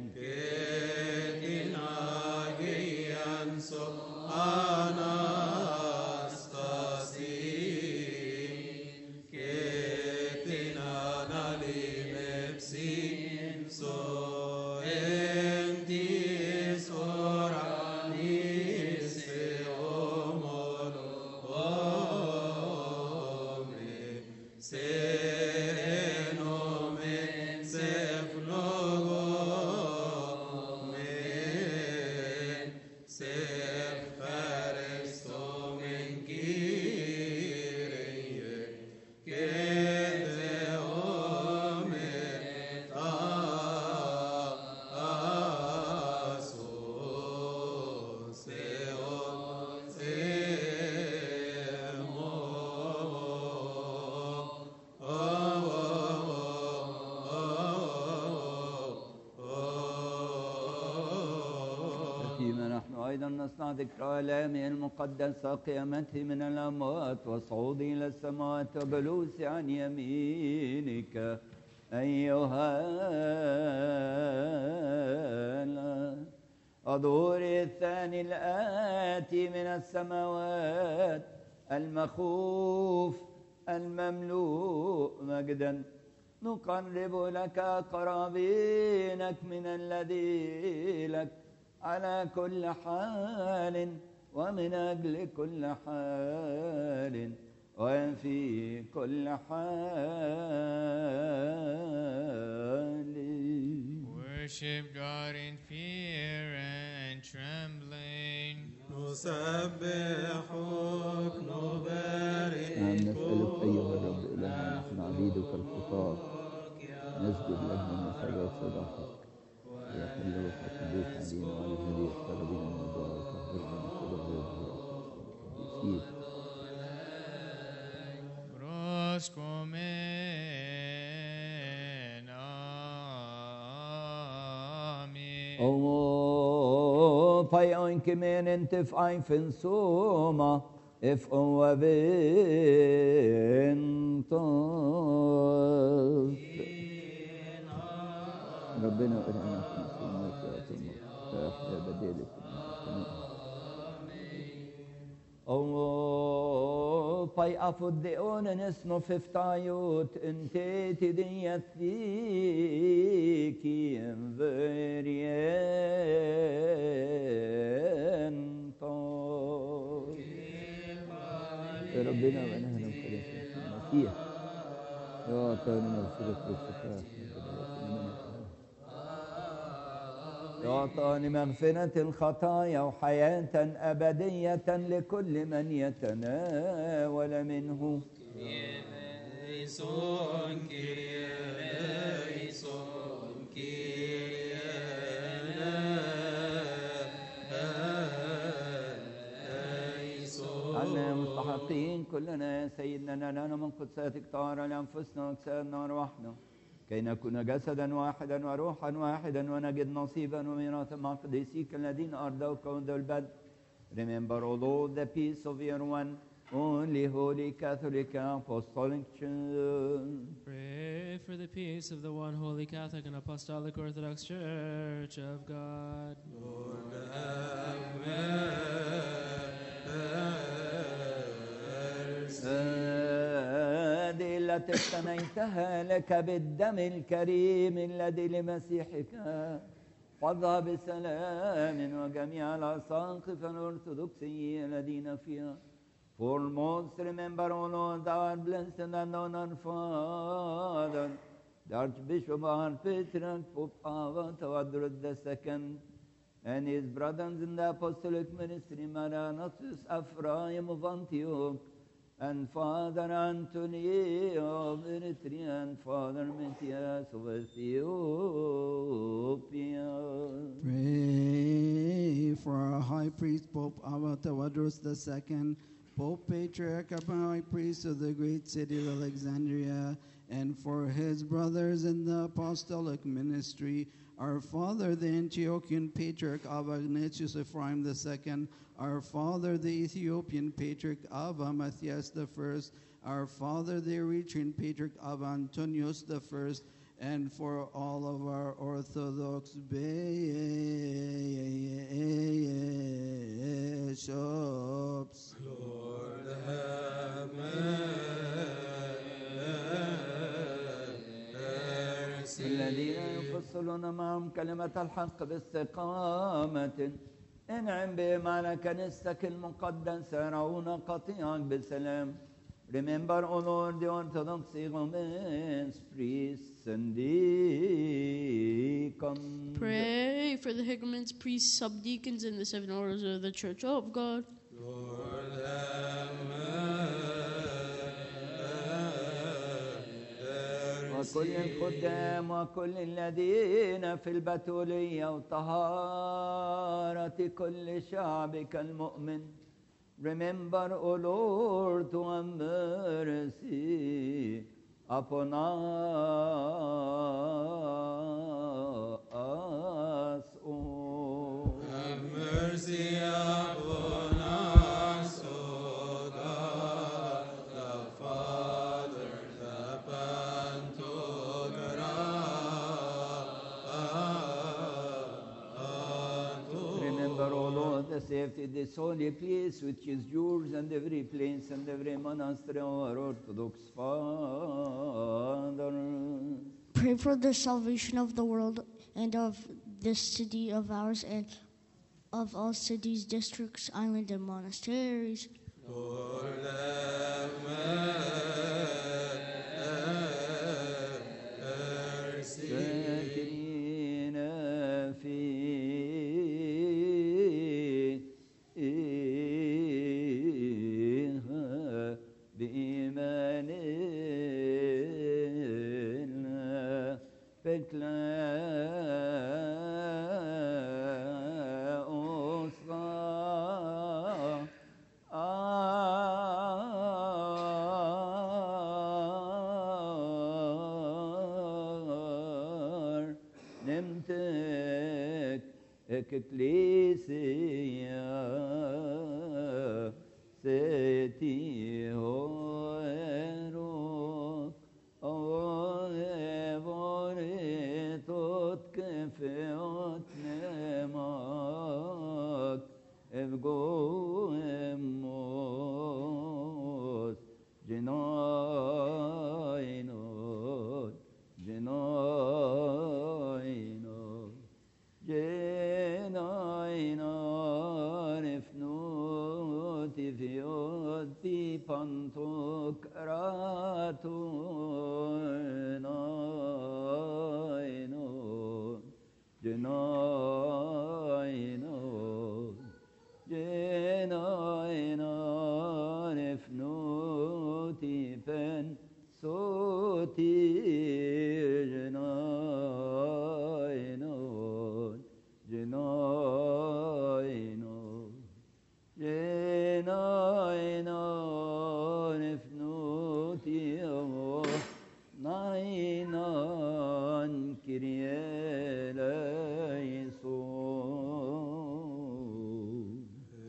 نصنع ذكرى الأيام المقدسة قيامته من الأموات وصعوده إلى السماوات وجلوس عن يمينك أيها الظهور الثاني الآتي من السماوات المخوف المملوء مجدا نقرب لك قرابينك من الذي لك على كل حال ومن أجل كل حال وفي كل حال worship God in fear and trembling. نسبحك نبارك نعم نسألك أيها الرب إلهنا نحن عبيدك الخطاة نسجد لأجل مسرات صلاحك ويحل روح القدوس علينا وعلى هذه الشرابين الموضوعة وطهرنا من كل غير ظهورك القديسين. Roscomen, Amen. Oh, fai anche me inte fai finsoma if o aventos. ربنا إلهنا في نفس الموت وأتم فأحيا بدالك الله باي أفضئون نسنو ففتايوت انتي تديت فيكي انفريان طول ربنا وإلهنا بكريم المسيح يا طالب مغفرة الخطايا يعطاني مغفرة الخطايا وحياة أبدية لكل من يتناول منه. عنا مستحقين كلنا يا سيدنا لنا من قدساتك طهارة لأنفسنا وأجسادنا وأرواحنا كي نكون جسدا واحدا وروحا واحدا ونجد نصيبا وميراثا مع قديسيك الذين أرضوك منذ البدء. Remember, O Lord, the peace of your one only holy Catholic Apostolic Church. Pray for the peace of the one holy Catholic and Apostolic Orthodox Church of God. Lord, have mercy. هذه التي اقتنيتها لك بالدم الكريم الذي لمسيحك حظها بسلام وجميع الأساقفة الأرثوذكسية الذين فيها. Foremost, remember, O Lord, our blessed and honored Father, the Archbishop, our Patriarch, Pope Ava Tawadros the Second, and his brothers in the Apostolic Ministry, Maranatha Ephraim of Antioch, and Father Anthony of Eritrea, and Father Matthias of Ethiopia. Pray for our High Priest, Pope Abba Tawadros the Second, Pope Patriarch and High Priest of the great city of Alexandria, and for his brothers in the Apostolic Ministry, our Father, the Antiochian Patriarch Abba Ignatius Ephraim the Second, our Father, the Ethiopian Patriarch Abba Matthias the First, our Father, the Eritrean Patriarch Abba Antonius the First, and for all of our Orthodox bishops. Lord, have mercy. الذين يفصلون معهم كلمة الحق باستقامة انعم بهم على كنيستك المقدسة رعونا قطيعك بسلام. Remember, O Lord, the Orthodox ignomens, priests and deacons. Pray for the Hegumens, priests, subdeacons, and the seven orders of the Church of God. Lord, have وكل الخدام وكل الذين في البتولية وطهارة كل شعبك المؤمن. Remember, O Lord, to have mercy upon us all. Have mercy upon us, O God, the Father, the Pantocrator. Remember, O Lord, the safety of this holy place which is yours, and every place and every monastery of our Orthodox fathers. Pray for the salvation of the world and of this city of ours and of all cities, districts, islands, and monasteries. Lord, have mercy. Sakina نمتك اكليسيا سيتي هويرو اوه tot كفيوت نماك افقو اموس جناينوت جناينوت جناينار فنوتي فيوت في بانتوك راتوناينوت جناينوت جناينار فنوتي فن صوتي جناينوت جناينوت جناينار فنوتي ناينان كرياليسون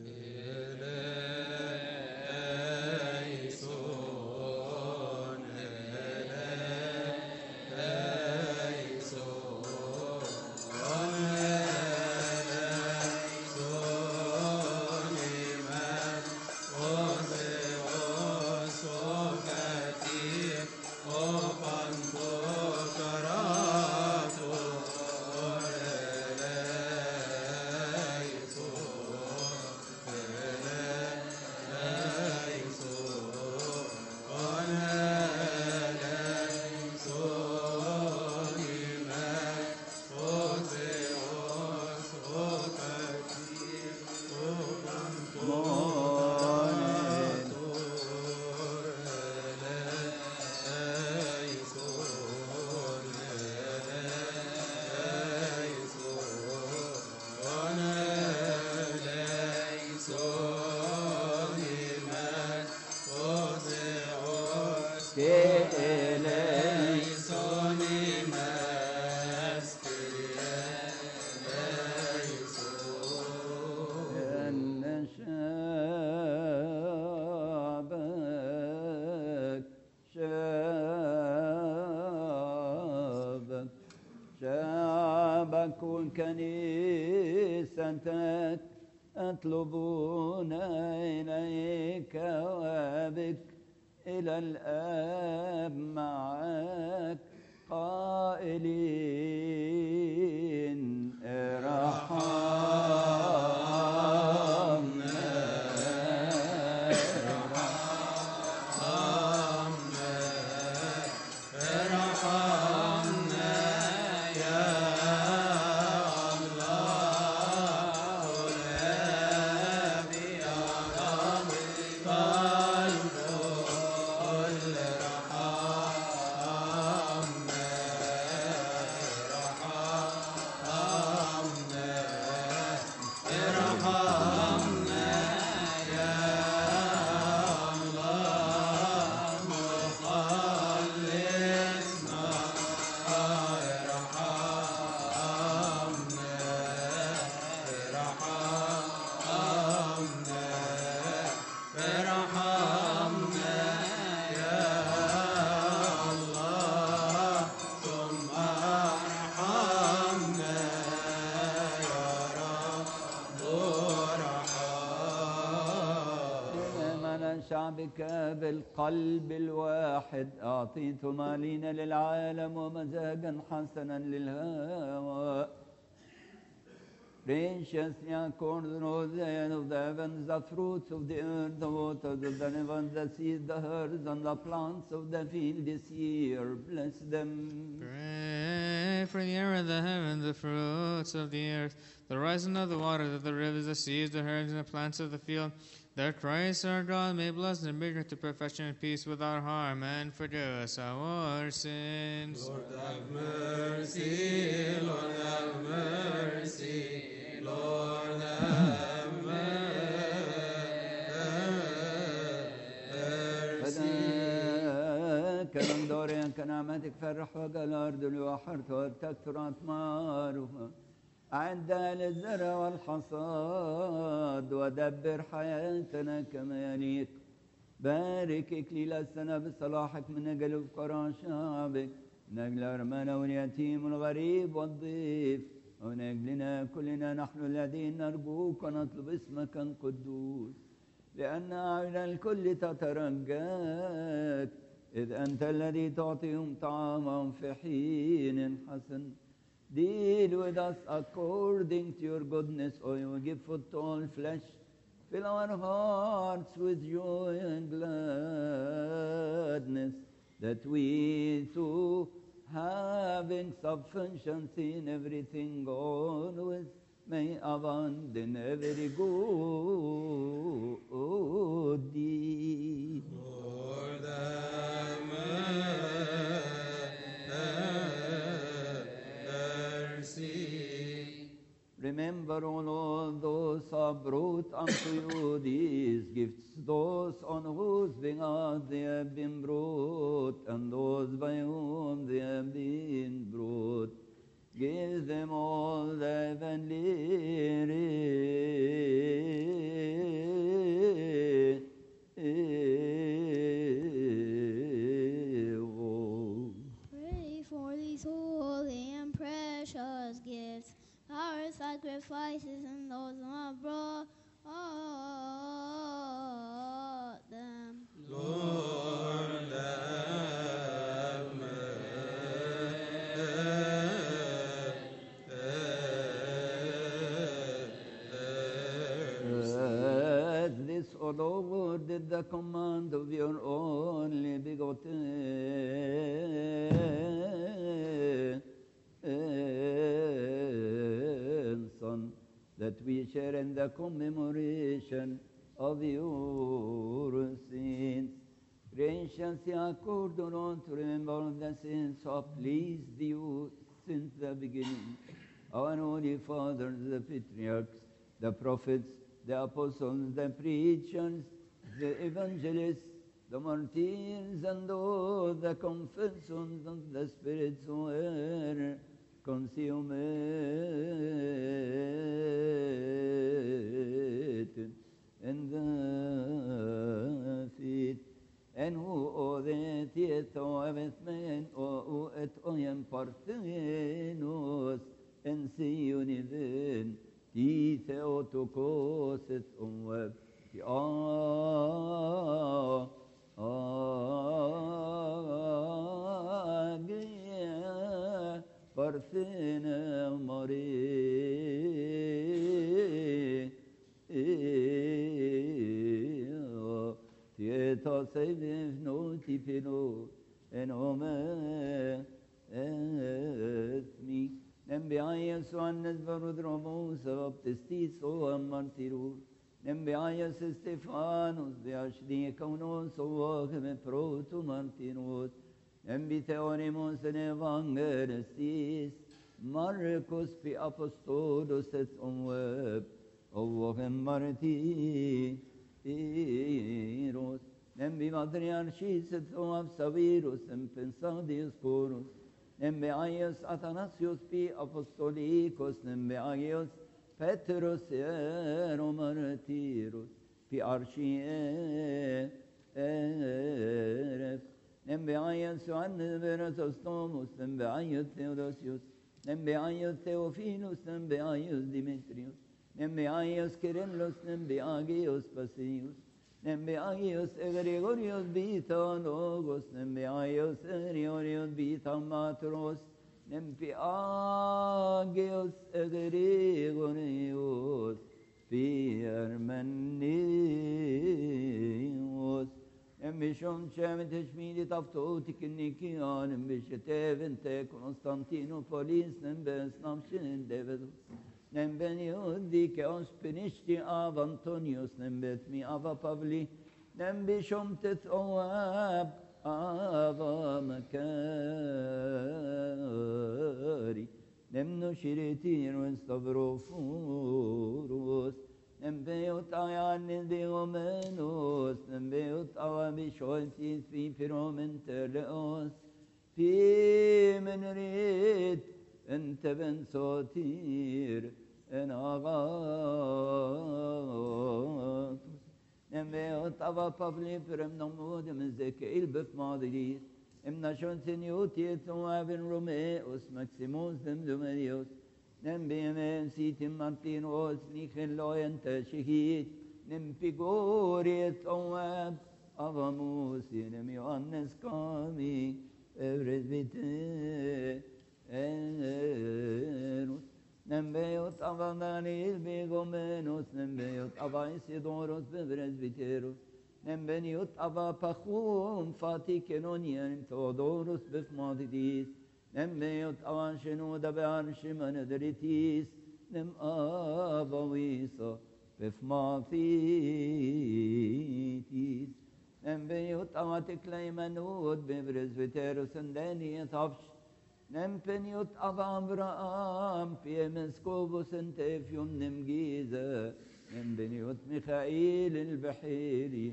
شابك شابك شابك وكنيستك أطلبون إليك وبك إلى الآب معك قائلين ارحمنا ارحمنا يا الله الآب يا رب فالكل رحمنا ارحمنا يا الله مخلصنا ارحمنا ارحمنا ارحمنا يا الله ثم ارحمنا يا رب ارحم من شعبك بالقلب الواحد أعطيت مالين للعالم ومزاجا حسنا للهوى Gracious according to the end of the heavens, the fruits of the earth, the waters of the heavens, the seas, the herds, and the plants of the field this year. Bless them. Pray for the air of the heaven, the fruits of the earth, the rising of the waters of the rivers, the seas, the herbs, and the plants of the field, that Christ our God may bless and bring us to perfection and peace without harm, and forgive us our sins. Lord have mercy, Lord have mercy, Lord have mercy. كلام دورين كنعمتك فرح وقى الأرض الوحرت وتكثر أثمارها عند للزرع والحصاد ودبر حياتنا كما يليق بارك إكليل السنة بصلاحك من أجل فقراء شعبك من أجل أرملة واليتيم والغريب والضيف ومن أجلنا كلنا نحن الذين نرجوك ونطلب اسمك القدوس لأن أعين الكل تترجاك إذ أنت الذي تعطيهم طعامهم في حين حسن. Deal with us according to your goodness, O you give food to all flesh. Fill our hearts with joy and gladness, that we too, having sufficiency in everything always, may abound in every good deed. Lord have mercy. Remember all those who have brought unto you these gifts, those on whose behalf they have been brought, and those by whom they have been brought. Give them all the heavenly reward. Pray for these holy and precious gifts, our sacrifices and those who have brought them. Lord have As this, O Lord, did the command of your only begotten Son, that we share in the commemoration of your sins. Graciously accord on to remember the sins who have pleased you since the beginning. Our holy fathers, the patriarchs, the prophets, the apostles, the preachers, the evangelists, the martyrs, and all the confessions of the spirits who were consummated in the faith, and who o the tieto evet men o et oyen parthenos en sioniven ti theotokos et umweb ti a agia parthena mori Tieta seviv no tipino en ome esmi Nembiayas Johannes Varudromos Baptistis o Amartirur Nembiayas Stefanos Beashdi Kaunos o Achme Proto Martirus Nembi Theonimos en Evangelistis Marcos Pi Apostolos et Omweb O Achem Marti Eros, nembi Matriarchis et Zoab Savirus, em Pensadius Porus, nembi Aios Athanasius Pi Apostolicos, nembi Aios Petrus Ero Martirus, Pi Archie Eref, nembi Aios Johannes Veratos Tomus, nembi Aios Theodosius, nembi Aios Theophilus, nembi Aios Dimitrius, Nembiaios Kyrillos, Nembiagios Basius, Nembiagios Egregorios Bitanogos, Nembiaios Eriorios Bitamatros, Nembiagios Egregorios Piermenios, Nembishon Chemet Shmidi Taftotik Nikian, Nembishetevente Constantinopolis, Nembes Namshin Davidus. nem Benjudike Ospinishti av Antonius, nem Betmi ava Pavli, nem Bishomtet Oab ava Makari, nem Nushiritir Stavrofuros, nem Beot Ayan Diomenos, nem Beot Awabisholtis fi Piromenteleos, fi Menrit, أنت بن صوتير إن أغاط نمي طبا بابلي برم نمود مزك إلبف ماضيس إمنا شون سنيوتي ثم بن روميوس مكسيموس دم دومريوس نم بيمين سيتم مارتينوس نيخن لو أنت شهيد نم بيغوري ثواب أغاموسي نم يوانس كامي إبرز بيتي Eros, Nembeot Avananis Begomenos, Nembeot Avaisidoros Bevresbiteros, Nembeniot Avapachum Fatikenonian Theodoros Befmadidis, Nembeot Avashenoda Bearshimanadritis, Nem Avavisa Befmathitis, Nembeot Avatikleimanod Bevresbiteros, and then he has نمبنيوت أغامرام في مسكوبوس انتفيون نمجيزة نمبنيوت ميخائيل البحيري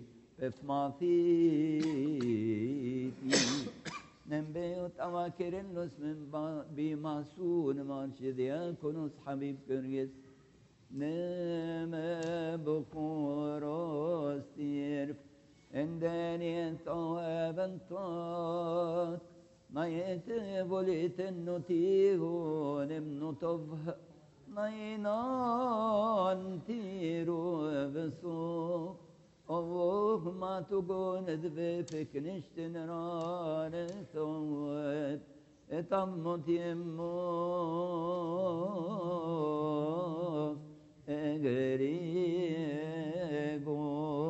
بفماثيتي نمبنيوت أواكرينوس من بيماسون مارشدياكونوس حبيب كريس نم بكوروس تيرف انداني ثوابا طاق نايت بوليت النتيغو نمنطف ناينان تيرو بسو أوه ما تقون ذبفك نشتن ران ثواب اتمت يمو اغريقو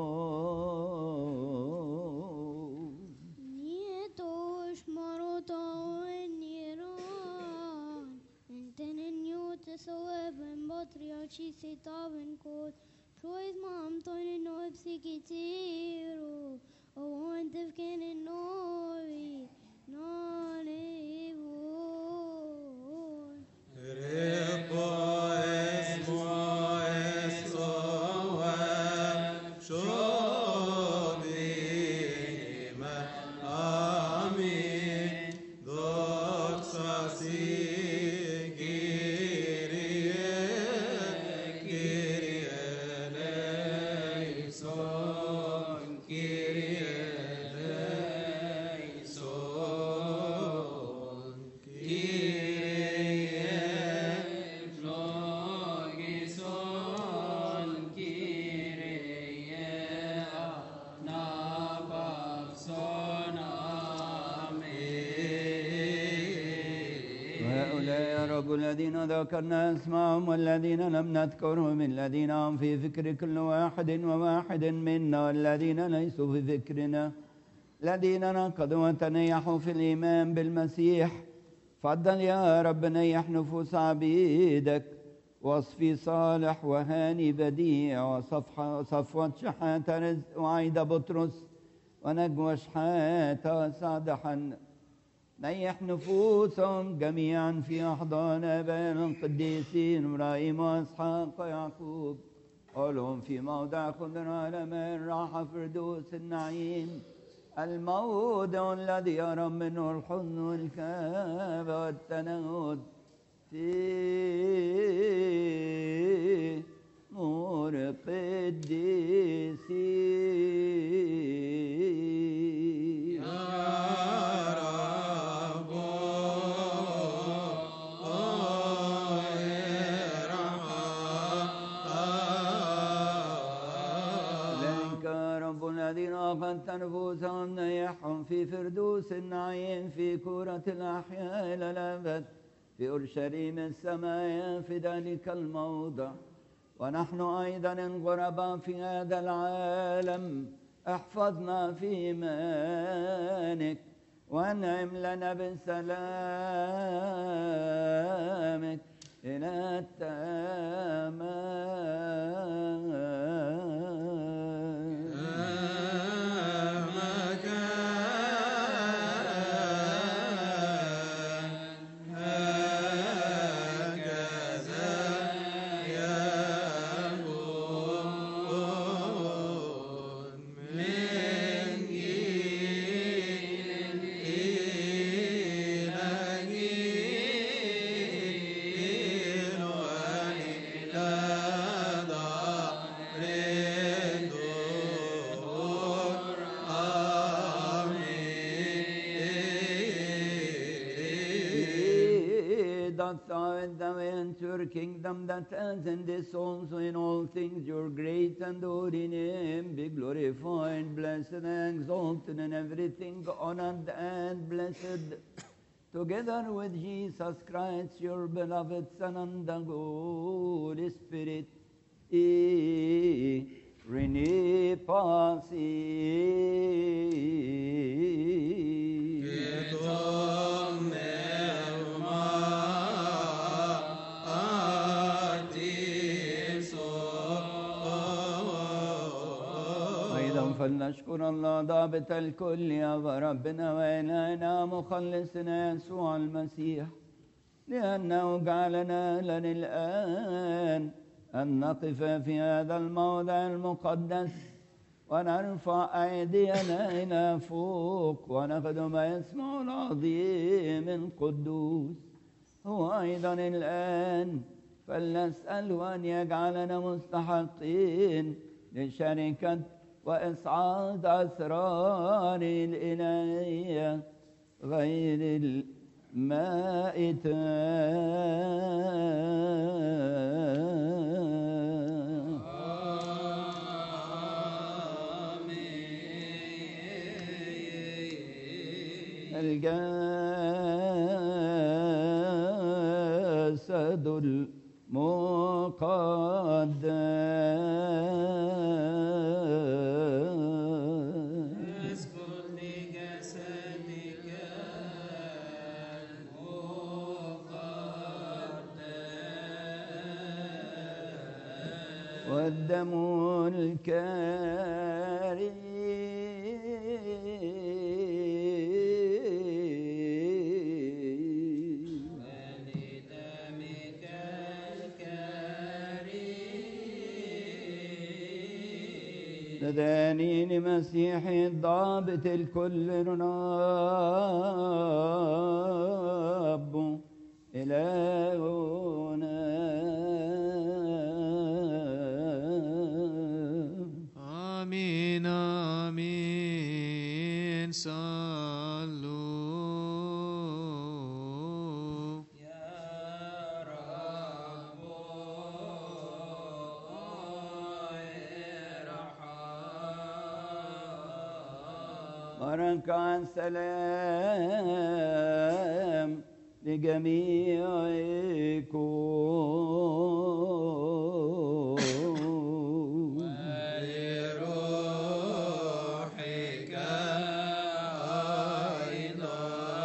Soeben Botriachi Sitaven Code, Troy's mom, Tony no Psychitiro, a want of Canon Nori, non evil. Repo es moes oem, shodima, amin, doxa si. الذين ذكرنا اسمهم والذين لم نذكرهم الذين هم في فكر كل واحد وواحد منا والذين ليسوا في فكرنا الذين نقضوا وتنيحوا في الإيمان بالمسيح فضل يا رب نيح نفوس عبيدك وصفي صالح وهاني بديع وصفحة صفوة شحاتة رزق وعيدة بطرس ونجوى شحاتة صادحا نيح نفوسهم جميعا في أحضان آبائنا القديسين إبراهيم وإسحاق ويعقوب قولهم في موضع خضر على ماء راحة فردوس النعيم الموضع الذي يرى منه الحزن والكآبة والتنهد في نور قديسين يا رب لك رب الذين أخذت نفوسهم نيحهم في فردوس النعيم في كرة الأحياء إلى الأبد في أورشليم السماء في ذلك الموضع ونحن أيضا الغرباء في هذا العالم احفظنا في إيمانك وانعم لنا بسلامك إلى التمام. Your kingdom that ends in this also in all things, your great and holy name be glorified, blessed and exalted in everything, honored and blessed, together with Jesus Christ, your beloved Son, and the Holy Spirit. E Rene فلنشكر الله ضابط الكل يا ربنا وإلهنا مخلصنا يسوع المسيح، لأنه جعلنا لنا الآن أن نقف في هذا الموضع المقدس ونرفع أيدينا إلى فوق ونخدم اسمه العظيم القدوس. هو أيضا الآن فلنسأله أن يجعلنا مستحقين لشركة وإصعاد أسرار الإلهية غير المائتة. الجسد المقدس والدم الكريم ولدمك الكريم لدانين مسيحي الضابط الكل رب إلهنا. آمين آمين صلوا يا رب ارحم. بركة السلام لجميعكم ولروحك أيضا.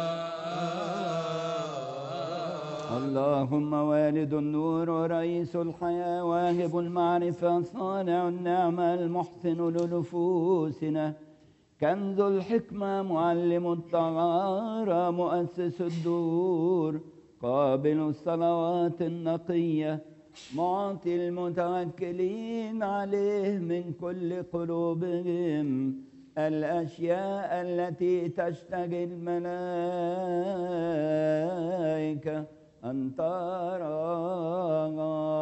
اللهم والد النور ورئيس الحياة واهب المعرفة صانع النعمة المحسن لنفوسنا كنز الحكمة معلم الطهارة مؤسس الدور قابل الصلوات النقية معطي المتوكلين عليه من كل قلوبهم الأشياء التي تشتهي الملائكة أن تراها.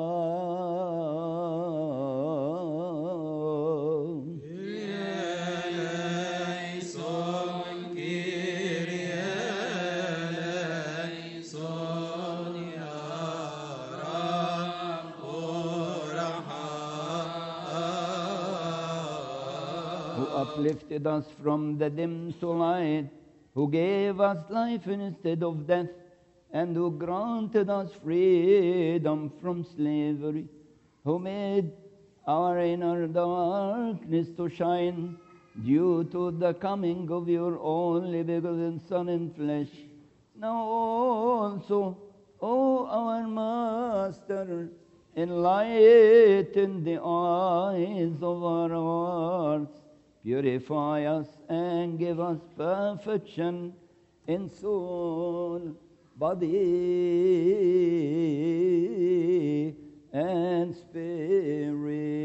Uplifted us from the dim to light, who gave us life instead of death, and who granted us freedom from slavery, who made our inner darkness to shine due to the coming of your only begotten Son in flesh. Now also, O our Master, enlighten the eyes of our hearts, purify us and give us perfection in soul, body, and spirit.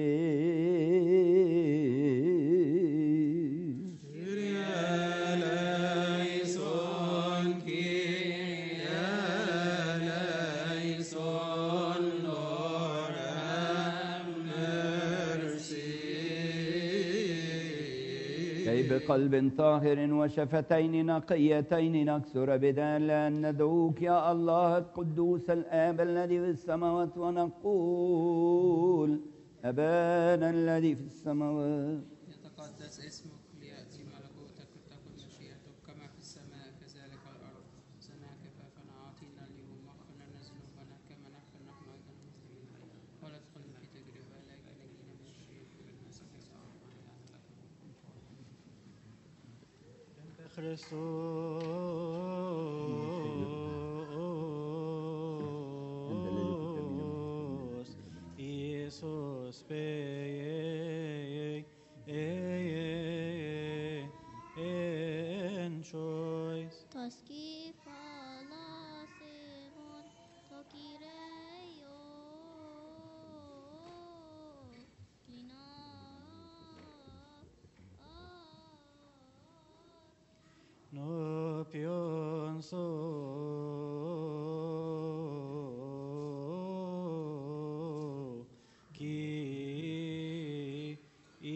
كي بقلب طاهر وشفتين نقيتين نكسر بدال أن ندعوك يا الله القدوس الآب الذي في السماوات ونقول أبانا الذي في السماوات يتقدس اسمك ليأتي ملكوتك وتكن مشيئتك كما في السماء كذلك على الأرض. خبزنا كفافنا أعطينا اليوم واغفر لنا ذنوبنا كما نغفر نحن أيضا المسلمين ولا تدخلنا في تجربة لكن نجينا من الشرير بالمسيح يسوع Christus Iisus pe en choice Toski falasimon tokireyo kina no pionso ki i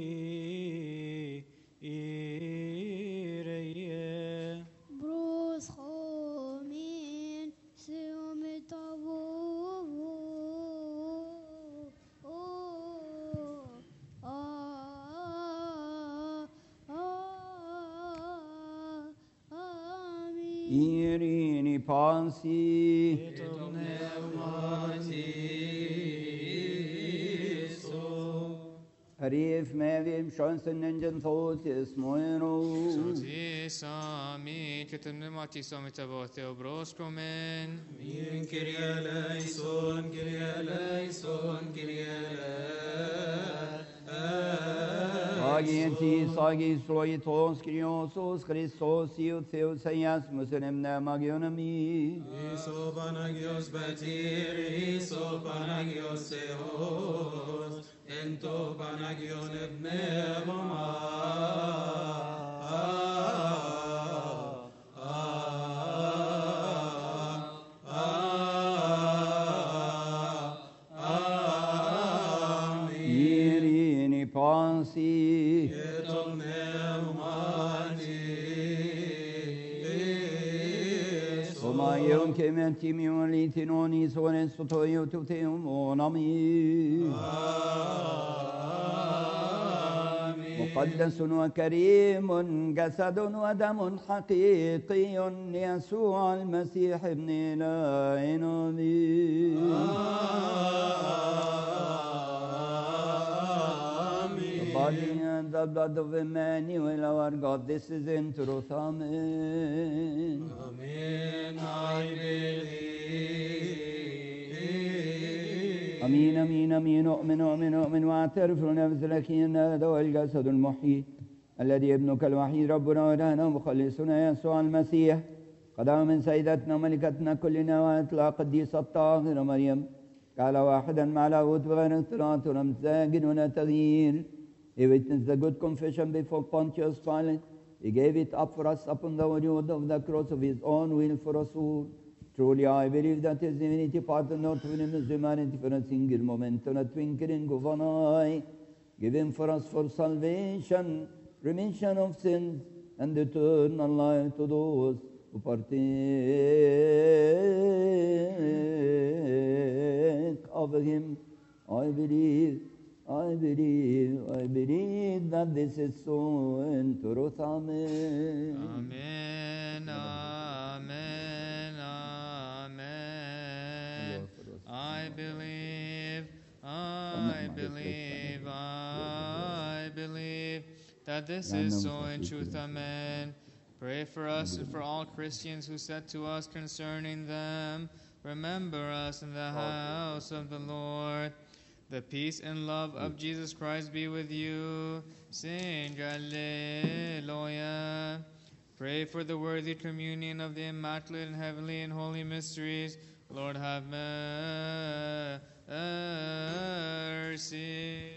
ireye Bruce Homin Siumitavu Oh Ah Ah Irini pansi Arif mevim şansın nencen thos ismoeno Soti sami ketem mati sami tabote obroskomen. Min Kyrie eleison, Kyrie eleison, Kyrie Agienti sagis roitos Kriosos Christos iu Theos eias musenem ne magionami Iso Panagios Betir, Iso Panagios Eos, Ento Panagion Ebnevoma. Irini pansi Omayon kementimion litinoni sones sotoyo tuteum onami مقدس وكريم جسد ودم حقيقي يسوع المسيح ابن إلهنا The body and the blood of Emmanuel our God, this is in truth. Amen. Amen, I believe. أمين أمين أمين أؤمن أؤمن أؤمن وأعترف لنفس لك أن هذا هو الجسد المحيي الذي ابنك الوحيد ربنا وإلهنا ومخلصنا يسوع المسيح قدام من سيدتنا ملكتنا كلنا وإطلاق قديسة الطاهرة مريم قال واحدا مع لاهوت بغير اختلاط ولا مزاج ولا تغيير. He witnessed the good confession before Pontius Pilate. He gave it up for us upon the wood of the cross of his own will for us all. Truly I believe that his divinity pardoned not even his humanity for a single moment, on a twinkling of an eye, given for us for salvation, remission of sins, and eternal life to those who partake of him. I believe, I believe, I believe that this is so in truth. Amen. Amen, amen, amen. I believe, I believe, I believe that this is so in truth. Amen. Pray for us and for all Christians who said to us concerning them, remember us in the house of the Lord. The peace and love of Jesus Christ be with you. Sing Alleluia. Pray for the worthy communion of the immaculate and heavenly and holy mysteries. Lord, have mercy.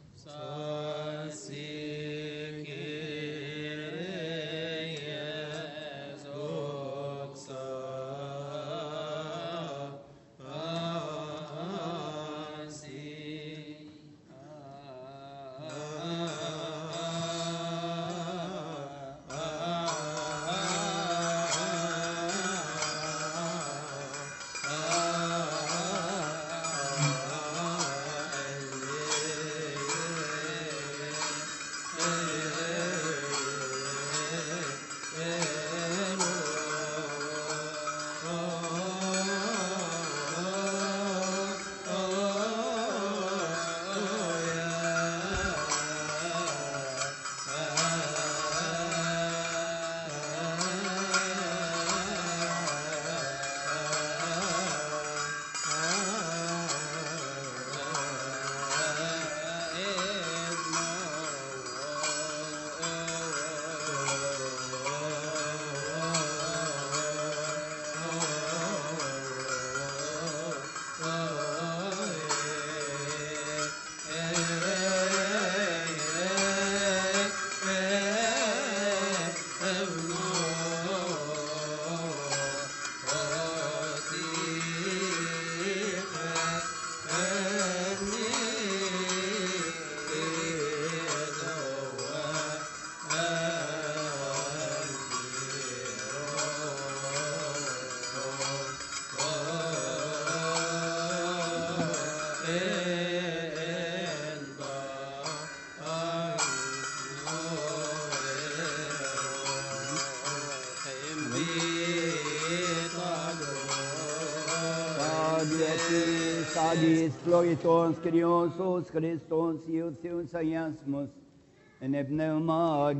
Sagis Glorietons Kyrios Christos Iothios Iasmos en pneuma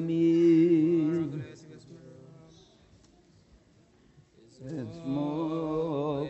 Gionami Esmo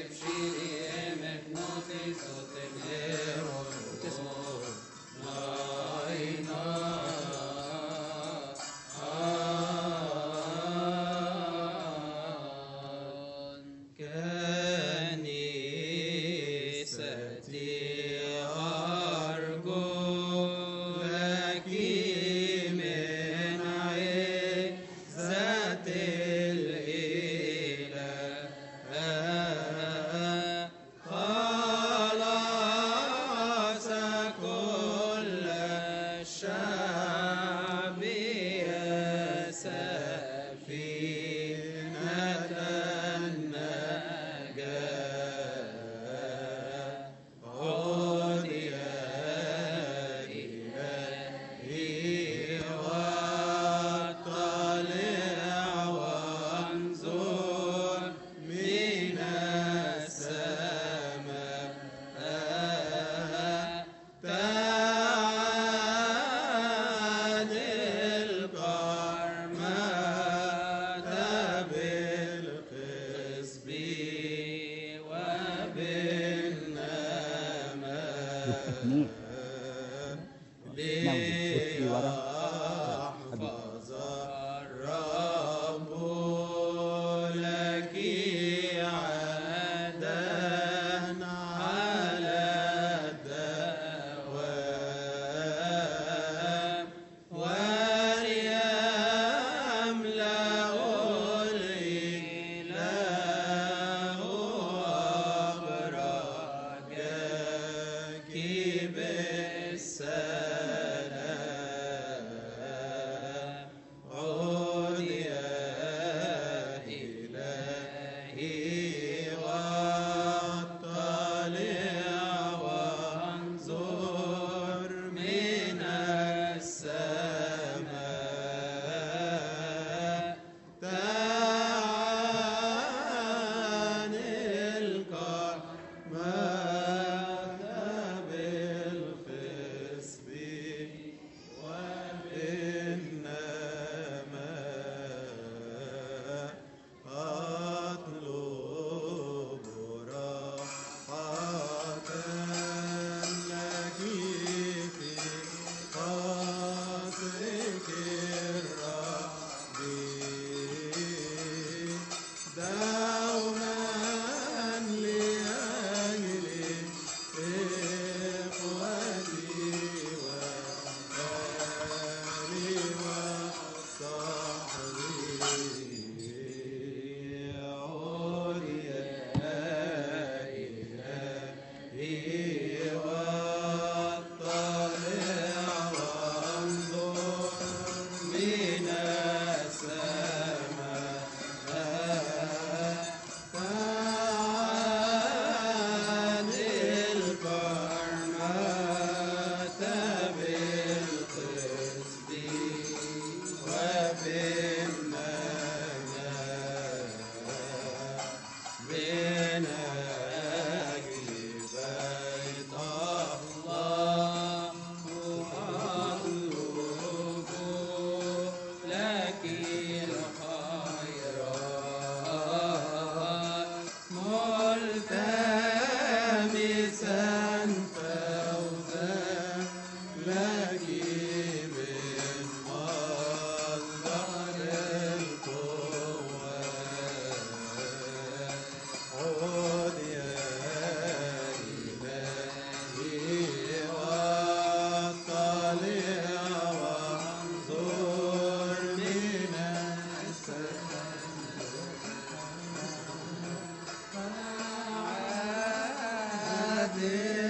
Amen.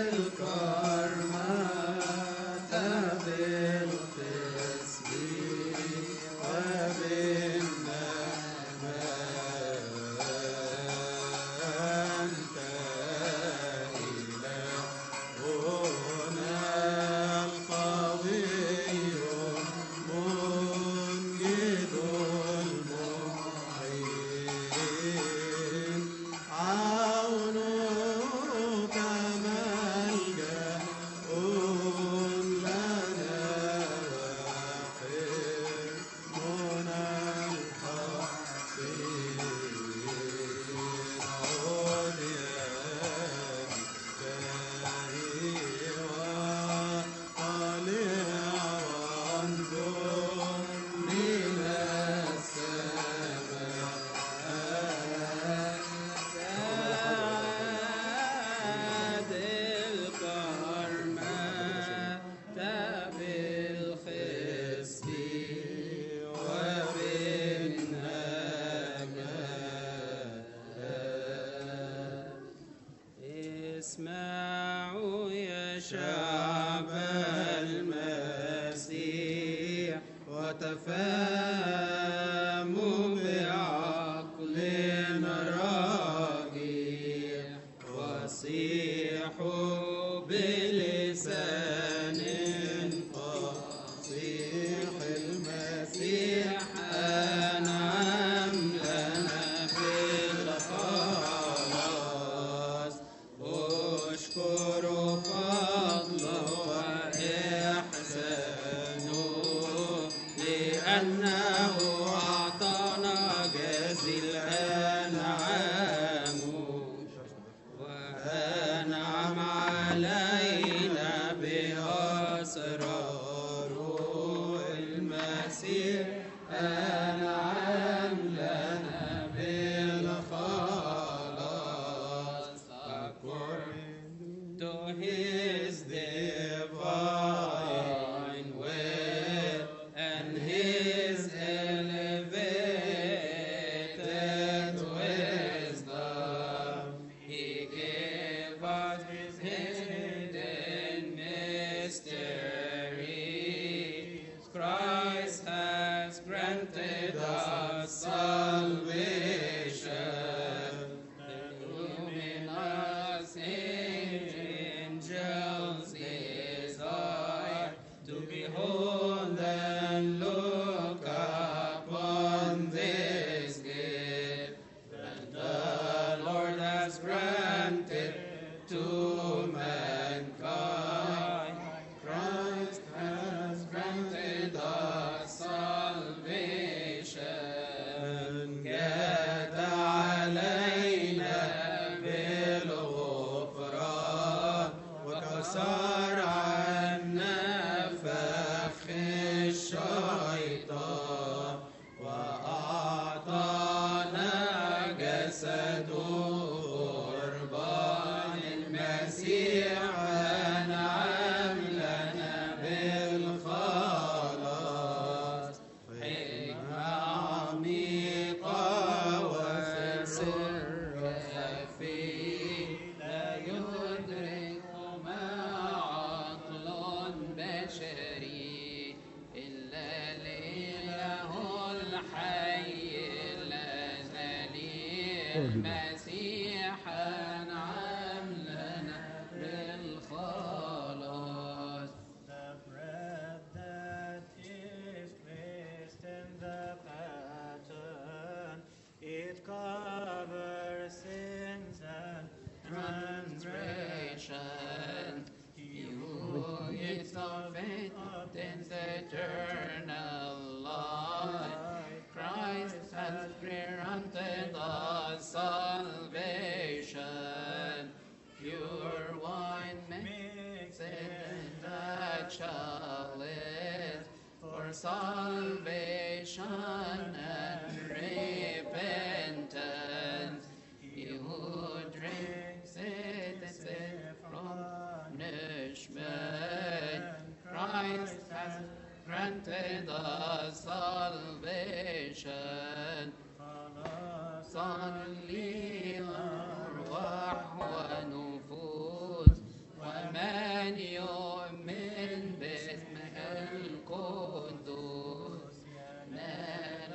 اسمعوا يا شعب المسيح وتفهموا بعقل راجع وصيحوا بلسان فصيح المسيح أنعم لنا بالخلاص اشكروا فضله وإحسانه لأنه أعطانا جزيل الأنعام وأنعم علينا بأسراره المسيح أنعم لنا بالخلاص according to his divine will and his elevated wisdom. He gave us his hidden mysteries. Christ has granted us salvation. The luminous angels desire to behold and look upon this gift that the Lord has granted to mankind. Christ has granted us salvation. جاد علينا بالغفران وكسر عنا فخ الشيطان وأعطانا جسده قربان المسيح أنعم لنا بالخلاص حكمة عميقة وسر خفي لا يدرك ما عقل بشري إلا الإله الحي الأزلي المسيح أنعم لنا بالخلاص. The bread that is placed in the pattern, it covers sins and transgression. He who is of faith obtains eternal life. Christ has granted us salvation. Pure wine mixed in the chalice for salvation and repentance. He who drinks it is saved from punishment. Christ has granted us salvation. صلي أرواح ونفوس ومن يؤمن باسمه القدوس نال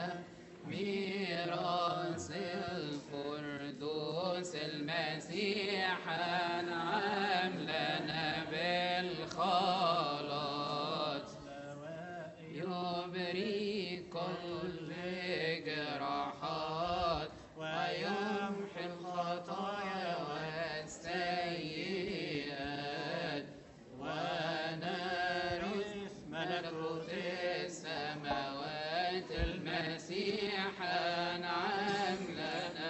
ميراث الفردوس المسيح أنعم لنا بالخلاص يبري كل جراحات ويمحي الخطايا والسيئات ونرث ملكوت السماوات المسيح أنعم لنا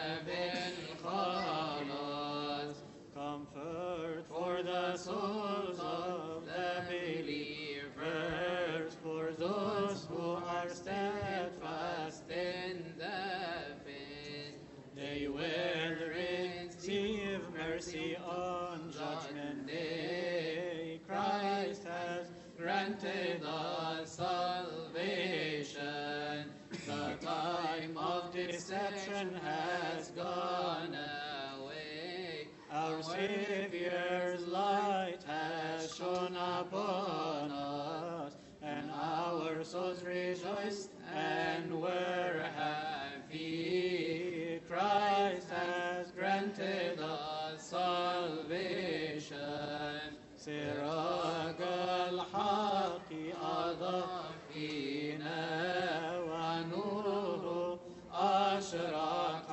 بالخلاص. Comfort for the souls of the believers, for those who are steadfast in the faith. They will receive mercy on Judgment Day. Christ has granted us salvation. The time of deception has gone away. Our Our Savior's light has shone upon us, and our souls rejoiced and were happy. Christ has granted us salvation. سراج الحق أضاء فينا ونوره أشرق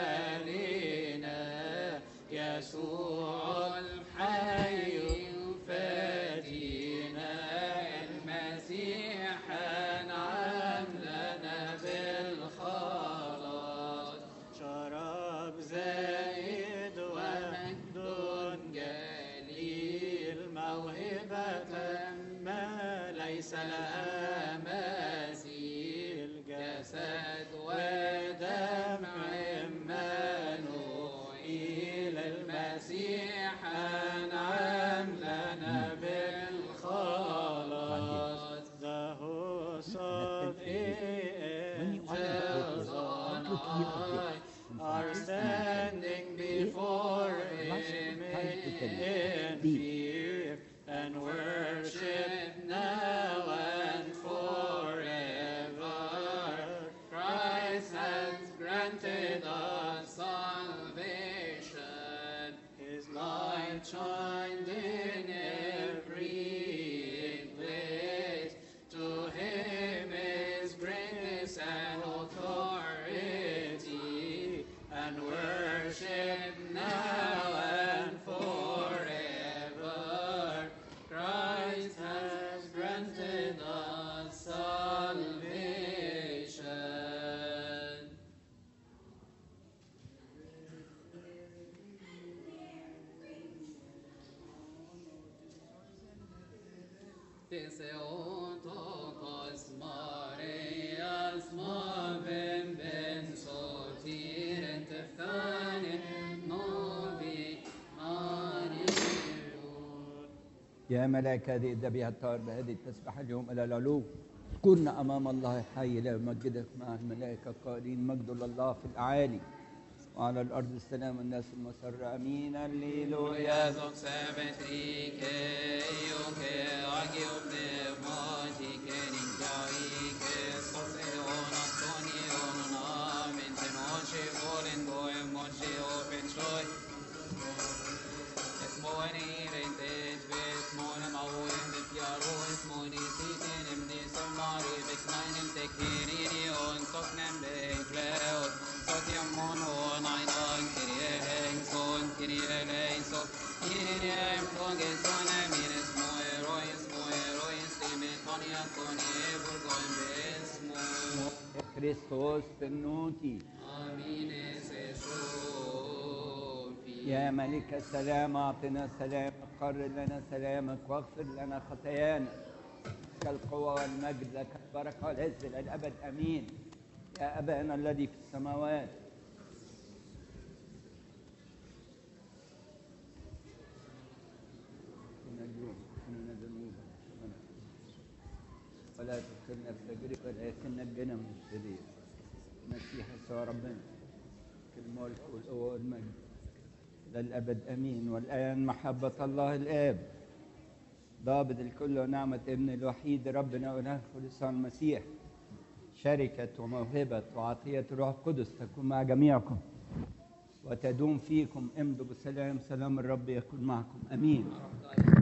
علينا. يسوع الحي فادينا، المسيح أنعم لنا بالخلاص. شراب زائد ومجد جليل، موهبة ما ليس لها مثيل. جسد ودم عمانوئيل، المسيح أنعم لنا بالخلاص. The host of angels on high are standing before him in fear, and worship now and forever. Christ has granted us salvation. His light shined in every place. To him is greatness and authority, and worship now and forever. Christ has granted us salvation. Theseotokos Marias Mavim Ben Sotir and Teftanin Novi Marion. يا ملائكة هذه الذبيحة الطاهرة بهذه التسبحة اليوم إلى العلو، كنا أمام الله الحي لا يمجدك مع الملائكة قائلين مجد لله في الأعالي وعلى الأرض السلام الناس المسرة. أمين. هللويا. Christos benoti. يا ملك السلام أعطنا سلامك، قرر لنا سلامك واغفر لنا خطايانا. لك القوة والمجد، لك البركة والعز إلى الأبد. أمين. يا أبانا الذي في السماوات، ولا تدخلنا في تجربة ولكن نجنا من الشرير. المسيح يسوع ربنا في الملك والقوة والمجد للأبد. أمين. والآن محبة الله الآب ضابط الكل ونعمة ابن الوحيد ربنا ونهر لسان المسيح، شركة وموهبة وعطية روح القدس تكون مع جميعكم وتدوم فيكم. امضوا بسلام. سلام الرب يكون معكم. أمين.